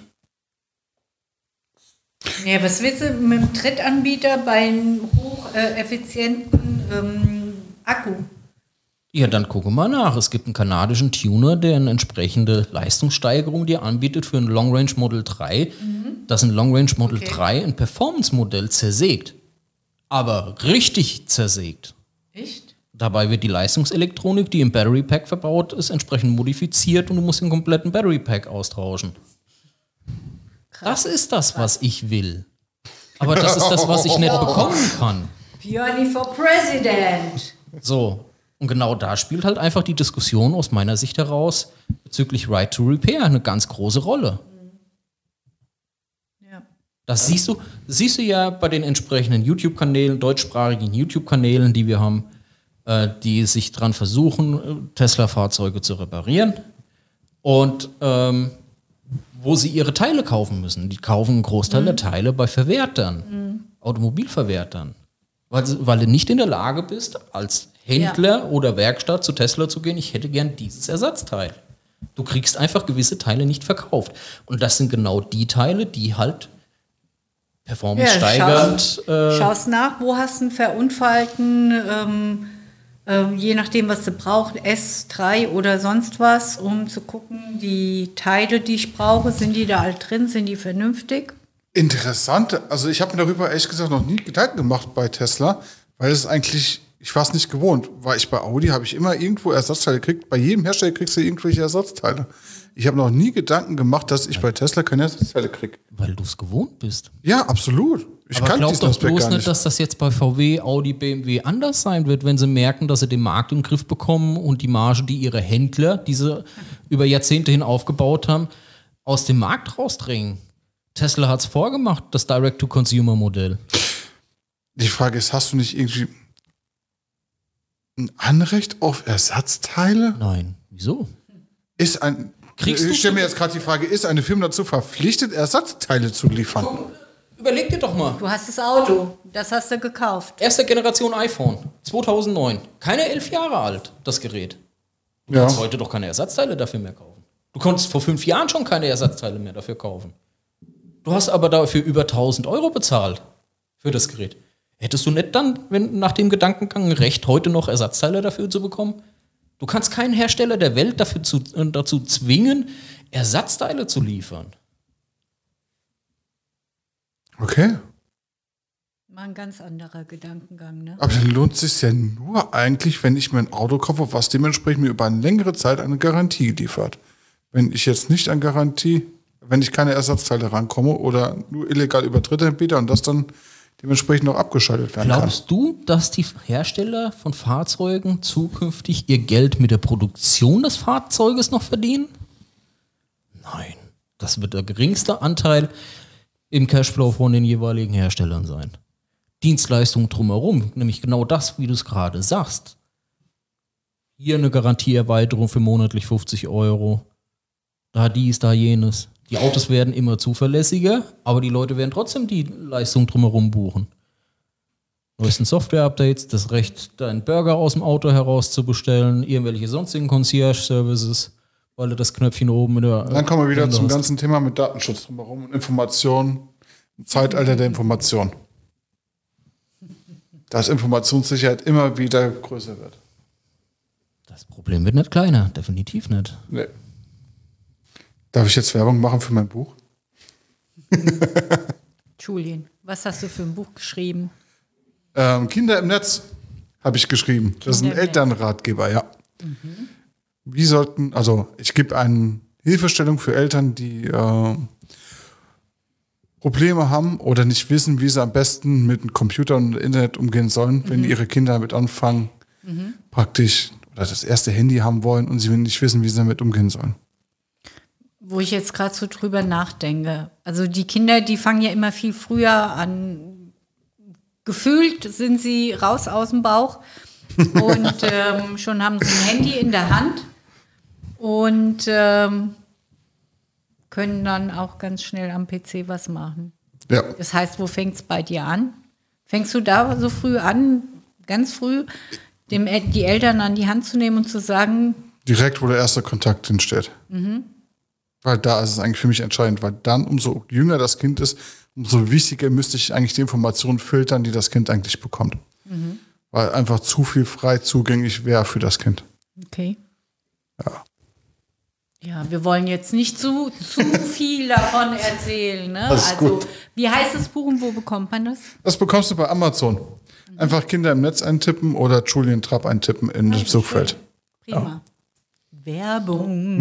Ja, was willst du mit dem Drittanbieter bei einem hocheffizienten ähm, Akku? Ja, dann gucke mal nach. Es gibt einen kanadischen Tuner, der eine entsprechende Leistungssteigerung dir anbietet für ein Long Range Model drei. Mhm. Das ein Long Range Model Okay. drei ein Performance-Modell zersägt. Aber richtig zersägt. Echt? Dabei wird die Leistungselektronik, die im Battery Pack verbaut ist, entsprechend modifiziert und du musst den kompletten Battery Pack austauschen. Das ist das, was ich will. Aber das ist das, was ich nicht bekommen kann. Björni for President. So. Und genau da spielt halt einfach die Diskussion aus meiner Sicht heraus bezüglich Right to Repair eine ganz große Rolle. Ja. Das siehst du, siehst du ja bei den entsprechenden YouTube-Kanälen, deutschsprachigen YouTube-Kanälen, die wir haben, äh, die sich dran versuchen, Tesla-Fahrzeuge zu reparieren. Und ähm, wo sie ihre Teile kaufen müssen. Die kaufen einen Großteil mhm. der Teile bei Verwertern, mhm. Automobilverwertern. Weil, weil du nicht in der Lage bist, als Händler ja. oder Werkstatt zu Tesla zu gehen, ich hätte gern dieses Ersatzteil. Du kriegst einfach gewisse Teile nicht verkauft. Und das sind genau die Teile, die halt performance Ja, steigernd... Schaust, äh, schaust nach, wo hast du einen verunfallten, ähm, ähm, je nachdem, was du brauchst, S drei oder sonst was, um zu gucken, die Teile, die ich brauche, sind die da alt drin, sind die vernünftig? Interessant. Also ich habe mir darüber ehrlich gesagt noch nie Gedanken gemacht bei Tesla, weil es eigentlich, ich war es nicht gewohnt. War ich bei Audi, habe ich immer irgendwo Ersatzteile gekriegt. Bei jedem Hersteller kriegst du irgendwelche Ersatzteile. Ich habe noch nie Gedanken gemacht, dass ich bei Tesla keine Ersatzteile kriege. weil du es gewohnt bist. Ja, absolut. Ich Aber kann glaub diesen doch Aspekt bloß gar nicht, nicht. dass das jetzt bei V W, Audi, B M W anders sein wird, wenn sie merken, dass sie den Markt im Griff bekommen und die Marge, die ihre Händler, die sie über Jahrzehnte hin aufgebaut haben, aus dem Markt rausdrängen. Tesla hat es vorgemacht, das Direct-to-Consumer-Modell. Die Frage ist, hast du nicht irgendwie ein Anrecht auf Ersatzteile? Nein. Wieso? Ist ein, Kriegst du- ich stelle mir jetzt gerade die Frage, ist eine Firma dazu verpflichtet, Ersatzteile zu liefern? Überleg dir doch mal. Du hast das Auto, das hast du gekauft. Erste Generation iPhone, zweitausendneun. Keine elf Jahre alt, das Gerät. Du Ja. kannst heute doch keine Ersatzteile dafür mehr kaufen. Du konntest vor fünf Jahren schon keine Ersatzteile mehr dafür kaufen. Du hast aber dafür über tausend Euro bezahlt für das Gerät. Hättest du nicht dann, wenn nach dem Gedankengang Recht, heute noch Ersatzteile dafür zu bekommen? Du kannst keinen Hersteller der Welt dafür zu, äh, dazu zwingen, Ersatzteile zu liefern. Okay. Mal ein ganz anderer Gedankengang, ne? Aber dann lohnt es sich ja nur eigentlich, wenn ich mir ein Auto kaufe, was dementsprechend mir über eine längere Zeit eine Garantie liefert. Wenn ich jetzt nicht an Garantie, wenn ich keine Ersatzteile rankomme oder nur illegal über Drittanbieter und das dann dementsprechend noch abgeschaltet werden kann. Glaubst du, dass die Hersteller von Fahrzeugen zukünftig ihr Geld mit der Produktion des Fahrzeuges noch verdienen? Nein. Das wird der geringste Anteil im Cashflow von den jeweiligen Herstellern sein. Dienstleistungen drumherum, nämlich genau das, wie du es gerade sagst. Hier eine Garantieerweiterung für monatlich fünfzig Euro. Da dies, da jenes. Die Autos werden immer zuverlässiger, aber die Leute werden trotzdem die Leistung drumherum buchen. Neuesten Software-Updates, das Recht, deinen Burger aus dem Auto heraus zu bestellen, irgendwelche sonstigen Concierge-Services, weil du das Knöpfchen oben in der... Dann kommen wir wieder Windows zum hast. ganzen Thema mit Datenschutz drumherum und Information, im Zeitalter der Information. Dass Informationssicherheit immer wieder größer wird. Das Problem wird nicht kleiner, definitiv nicht. Nee. Darf ich jetzt Werbung machen für mein Buch? Julien, was hast du für ein Buch geschrieben? Ähm, Kinder im Netz habe ich geschrieben. Das ist ein Kinder im Netz. Elternratgeber, ja. Wie sollten, also ich gebe eine Hilfestellung für Eltern, die äh, Probleme haben oder nicht wissen, wie sie am besten mit dem Computer und Internet umgehen sollen, wenn ihre Kinder damit anfangen, praktisch oder das erste Handy haben wollen und sie nicht wissen, wie sie damit umgehen sollen. Wo ich jetzt gerade so drüber nachdenke. Also die Kinder, die fangen ja immer viel früher an, gefühlt sind sie raus aus dem Bauch und ähm, schon haben sie ein Handy in der Hand und ähm, können dann auch ganz schnell am P C was machen. Ja. Das heißt, wo fängt es bei dir an? Fängst du da so früh an, ganz früh, dem, die Eltern an die Hand zu nehmen und zu sagen, Direkt, wo der erste Kontakt hinsteht. Mhm. Weil da ist es eigentlich für mich entscheidend, weil dann, umso jünger das Kind ist, umso wichtiger müsste ich eigentlich die Informationen filtern, die das Kind eigentlich bekommt. Mhm. Weil einfach zu viel frei zugänglich wäre für das Kind. okay. Ja. Ja, wir wollen jetzt nicht zu, zu viel davon erzählen. Ne? Das ist also, gut. wie heißt das Buch und wo bekommt man das? Das bekommst du bei Amazon. Einfach Kinder im Netz eintippen oder Julian Trapp eintippen in das Suchfeld. Prima. Ja. Werbung.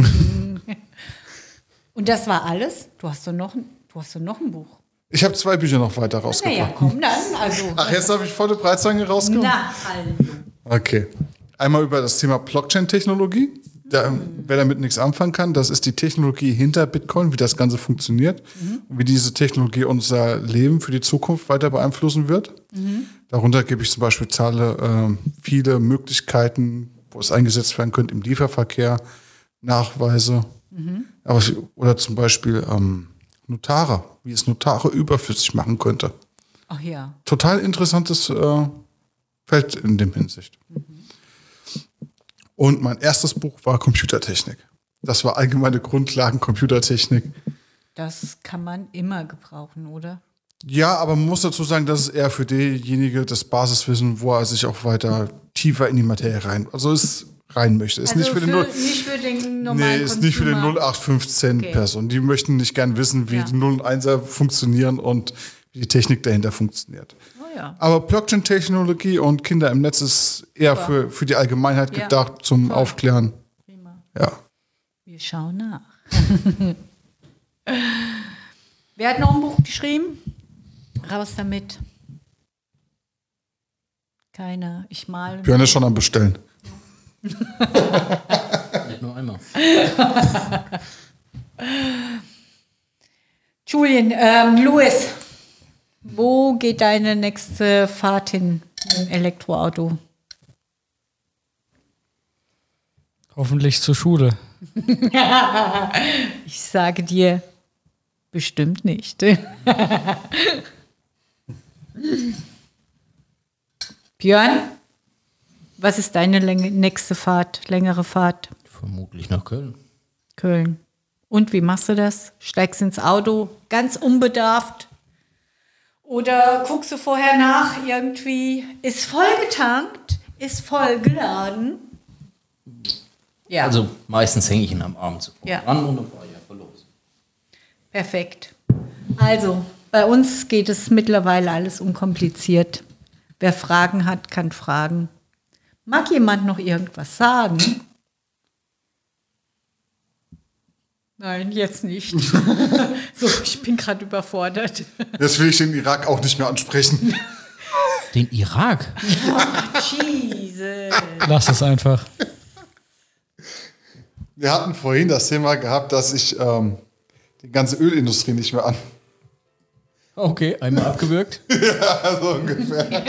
Und das war alles? Du hast doch noch, ein- du hast doch noch ein Buch. Ich habe zwei Bücher noch weiter Naja, rausgebracht. komm dann. Also, Ach, jetzt darf ich volle Breitzange rauskommen? na, also. Okay. Einmal über das Thema Blockchain-Technologie. Da, wer damit nichts anfangen kann, das ist die Technologie hinter Bitcoin, wie das Ganze funktioniert mhm. und wie diese Technologie unser Leben für die Zukunft weiter beeinflussen wird. Mhm. Darunter gebe ich zum Beispiel Zahle, äh, viele Möglichkeiten, wo es eingesetzt werden könnte im Lieferverkehr, Nachweise. Mhm. Aber, oder zum Beispiel ähm, Notare, wie es Notare überflüssig machen könnte. Ach ja. Total interessantes äh, Feld in dem Hinsicht. Mhm. Und mein erstes Buch war Computertechnik. Das war allgemeine Grundlagen Computertechnik. Das kann man immer gebrauchen, oder? Ja, aber man muss dazu sagen, das ist eher für denjenige das Basiswissen, wo er sich auch weiter tiefer in die Materie rein, also es rein möchte. Ist Also nicht für, den für- Null, nicht für den normalen nee, ist nicht für den Consumer. null acht fünfzehn Okay. Person. Die möchten nicht gern wissen, wie Ja. die null und einser funktionieren und wie die Technik dahinter funktioniert. Oh ja. Aber Blockchain-Technologie und Kinder im Netz ist eher für, für die Allgemeinheit Ja. gedacht, zum Toll. Aufklären. Prima. Ja. Wir schauen nach. Wer hat noch ein Buch geschrieben? Raus damit. Keiner. Ich male. Björn ist schon am Bestellen. Nicht nur einmal. Julian, ähm, Louis, wo geht deine nächste Fahrt hin im Elektroauto? Hoffentlich zur Schule. Ich sage dir, bestimmt nicht. Björn, was ist deine Länge, nächste Fahrt, längere Fahrt? Vermutlich nach Köln. Köln. Und wie machst du das? Steigst ins Auto, ganz unbedarft? Oder guckst du vorher nach, irgendwie, ist voll getankt, ist voll geladen? Ja, Also meistens hänge ich ihn am Abend sofort Ja. an und dann fahre ich einfach los. perfekt. Also, bei uns geht es mittlerweile alles unkompliziert. Wer Fragen hat, kann fragen. Mag jemand noch irgendwas sagen? Nein, jetzt nicht. So, ich bin gerade überfordert. Jetzt will ich den Irak auch nicht mehr ansprechen. Den Irak? Jesus. Lass es einfach. Wir hatten vorhin das Thema gehabt, dass ich ähm, die ganze Ölindustrie nicht mehr an. Okay, einmal abgewürgt. Ja, so ungefähr.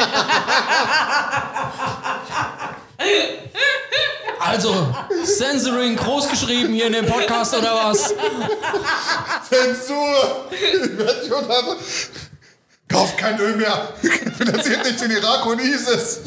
Also, Censoring großgeschrieben hier in dem Podcast oder was? Zensur! Ich werd schon an- Kauft kein Öl mehr! Finanziert nicht den Irak und ISIS!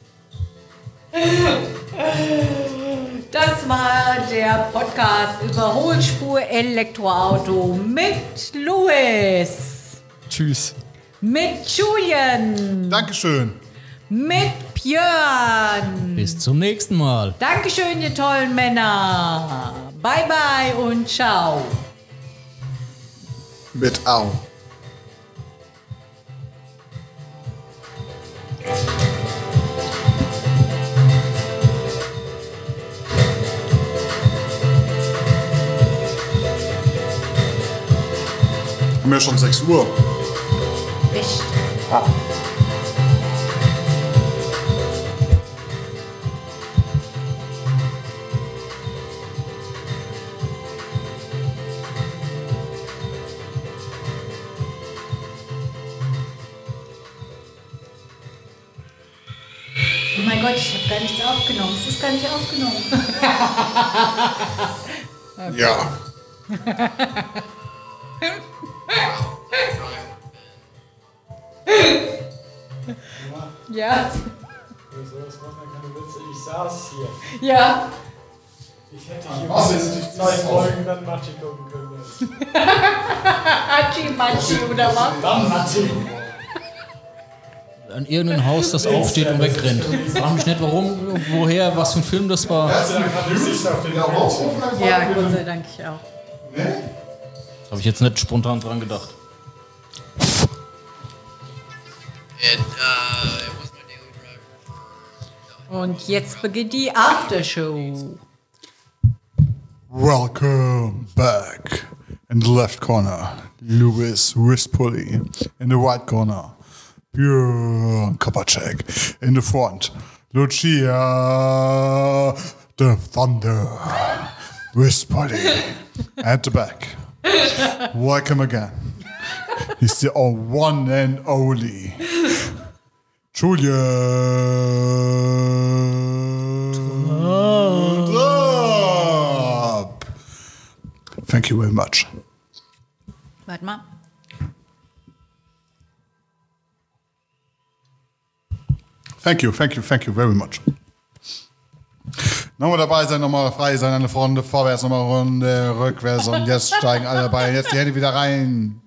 Das war der Podcast Überholspur Elektroauto mit Louis, Tschüss. mit Julian, Dankeschön! mit Björn. Bis zum nächsten Mal. Dankeschön, ihr tollen Männer. Bye bye und ciao. Mit Au. Haben wir schon sechs Uhr. Echt? gar nichts aufgenommen. Es ist gar nicht aufgenommen. Ja. Ja. Sowas macht man keine Witze. Ich saß hier. Ja. Ich hätte hier Was ist nicht zwei dieses Folgen dann Matschi gucken können. Hatschi, Matschi oder was? Dann Matschi. An irgendein Haus, das aufsteht und wegrennt. Frag mich nicht warum, woher, was für ein Film das war. Dann kann ich sich auf den Ja, Gott sei Dank ich auch. Habe ich jetzt nicht spontan dran gedacht. And uh, it was my daily driver for. Und jetzt beginnt die Aftershow. Welcome back. In the left corner, Louis Rispoli. In the right corner, Björn Kopacek. In the front, Lucia the Thunder Rispoli. At the back, welcome again. He's the one and only Julia. Thank you very much. Warte mal. Thank you, thank you, thank you very much. Nochmal dabei sein, nochmal frei sein, eine Runde vorwärts, nochmal Runde rückwärts und jetzt steigen alle dabei. Jetzt die Hände wieder rein.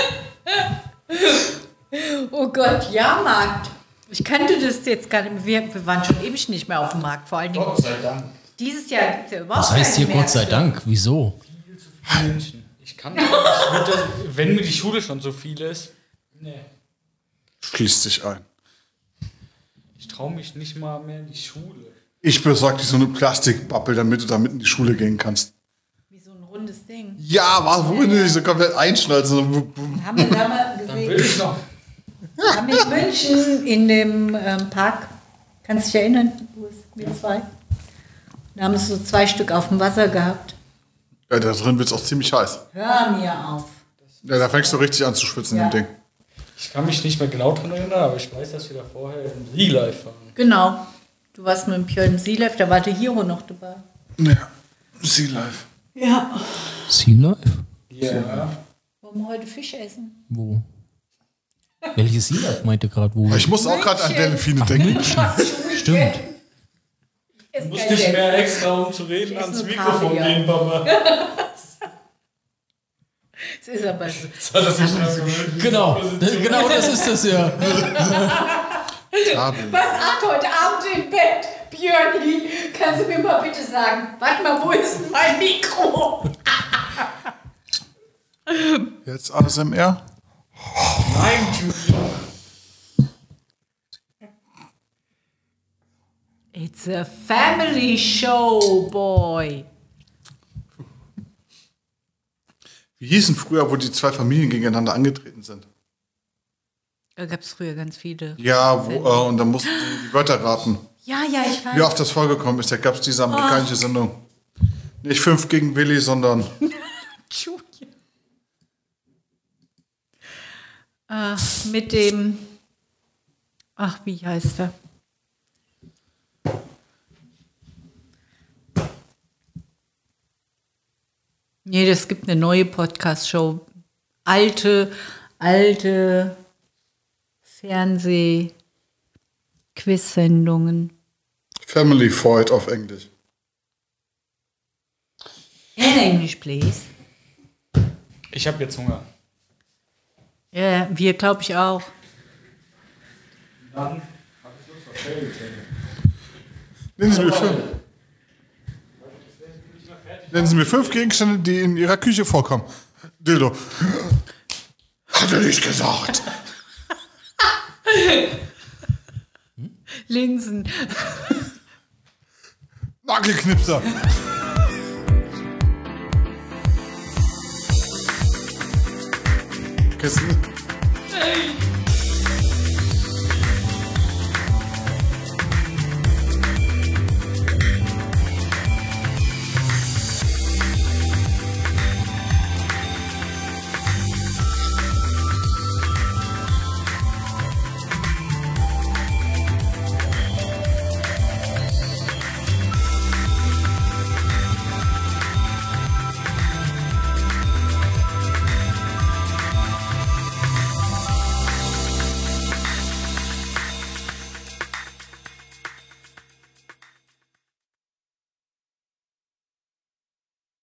Oh Gott, ja, Markt. Ich kannte das jetzt gar nicht mehr. Wir, wir waren schon ewig nicht mehr auf dem Markt. Vor allen Dingen Gott sei Dank. dieses Jahr gibt es ja überhaupt Was heißt hier keine Gott sei Märkte. Dank? Wieso? Menschen. Ich kann nicht. Ich würde, wenn mir die Schule schon so viel ist. Nee. Schließt sich ein. Ich traue mich nicht mal mehr in die Schule. Ich besorge dir so eine Plastikpappel, damit du damit in die Schule gehen kannst. Wie so ein rundes Ding. Ja, was, wohin du dich so komplett einschnalzen? Haben wir da mal Will gesehen? ich noch. Haben wir in München in dem ähm, Park, kannst du dich erinnern, Louis, wir zwei? Da haben sie so zwei Stück auf dem Wasser gehabt. Ja, da drin wird es auch ziemlich heiß. Hör mir auf. Ja, da fängst du richtig an zu schwitzen, Ja. im Ding. Ich kann mich nicht mehr genau dran erinnern, aber ich weiß, dass wir da vorher im Sea Life waren. Genau. Du warst mit dem Björn Seelife, da war der Hiro noch dabei. Ja. Sea Life. Ja. Sea Life? Ja. Wollen wir heute Fisch essen? Wo? Welches Sea Life meinte gerade wo? Ich muss auch gerade an Delfine denken. Stimmt. Du musst nicht mehr extra, um zu reden, Ich esse ans nur Mikrofon Kaviar. gehen, Papa. Es ist aber so. Das hat er sich dran gewöhnt. Genau, genau das ist das ja. Kabel. Was hat heute Abend im Bett? Björni, kannst du mir mal bitte sagen, warte mal, wo ist denn mein Mikro? Jetzt A S M R. Nein, Julia. It's a family show, boy. Wie hießen früher, wo die zwei Familien gegeneinander angetreten sind? Da gab es früher ganz viele. Ja, wo, äh, und dann mussten sie die Wörter raten. Ja, ja, ich weiß. Wie oft das vorgekommen ist, da gab es diese amerikanische Sendung. Nicht fünf gegen Willi, sondern Julia. Äh, mit dem, ach, wie heißt er? Nee, es gibt eine neue Podcast-Show. Alte, alte Fernseh-Quiz-Sendungen. Family Fight auf Englisch. In English, please. Ich habe jetzt Hunger. Ja, wir glaube ich auch. Dann habe ich Lust auf Fairy Tale. Nennen Sie mir fünf. Nennen Sie mir fünf Gegenstände, die in Ihrer Küche vorkommen. Dildo. Hat er nicht gesagt. Linsen. Nagelknipser. Kissen.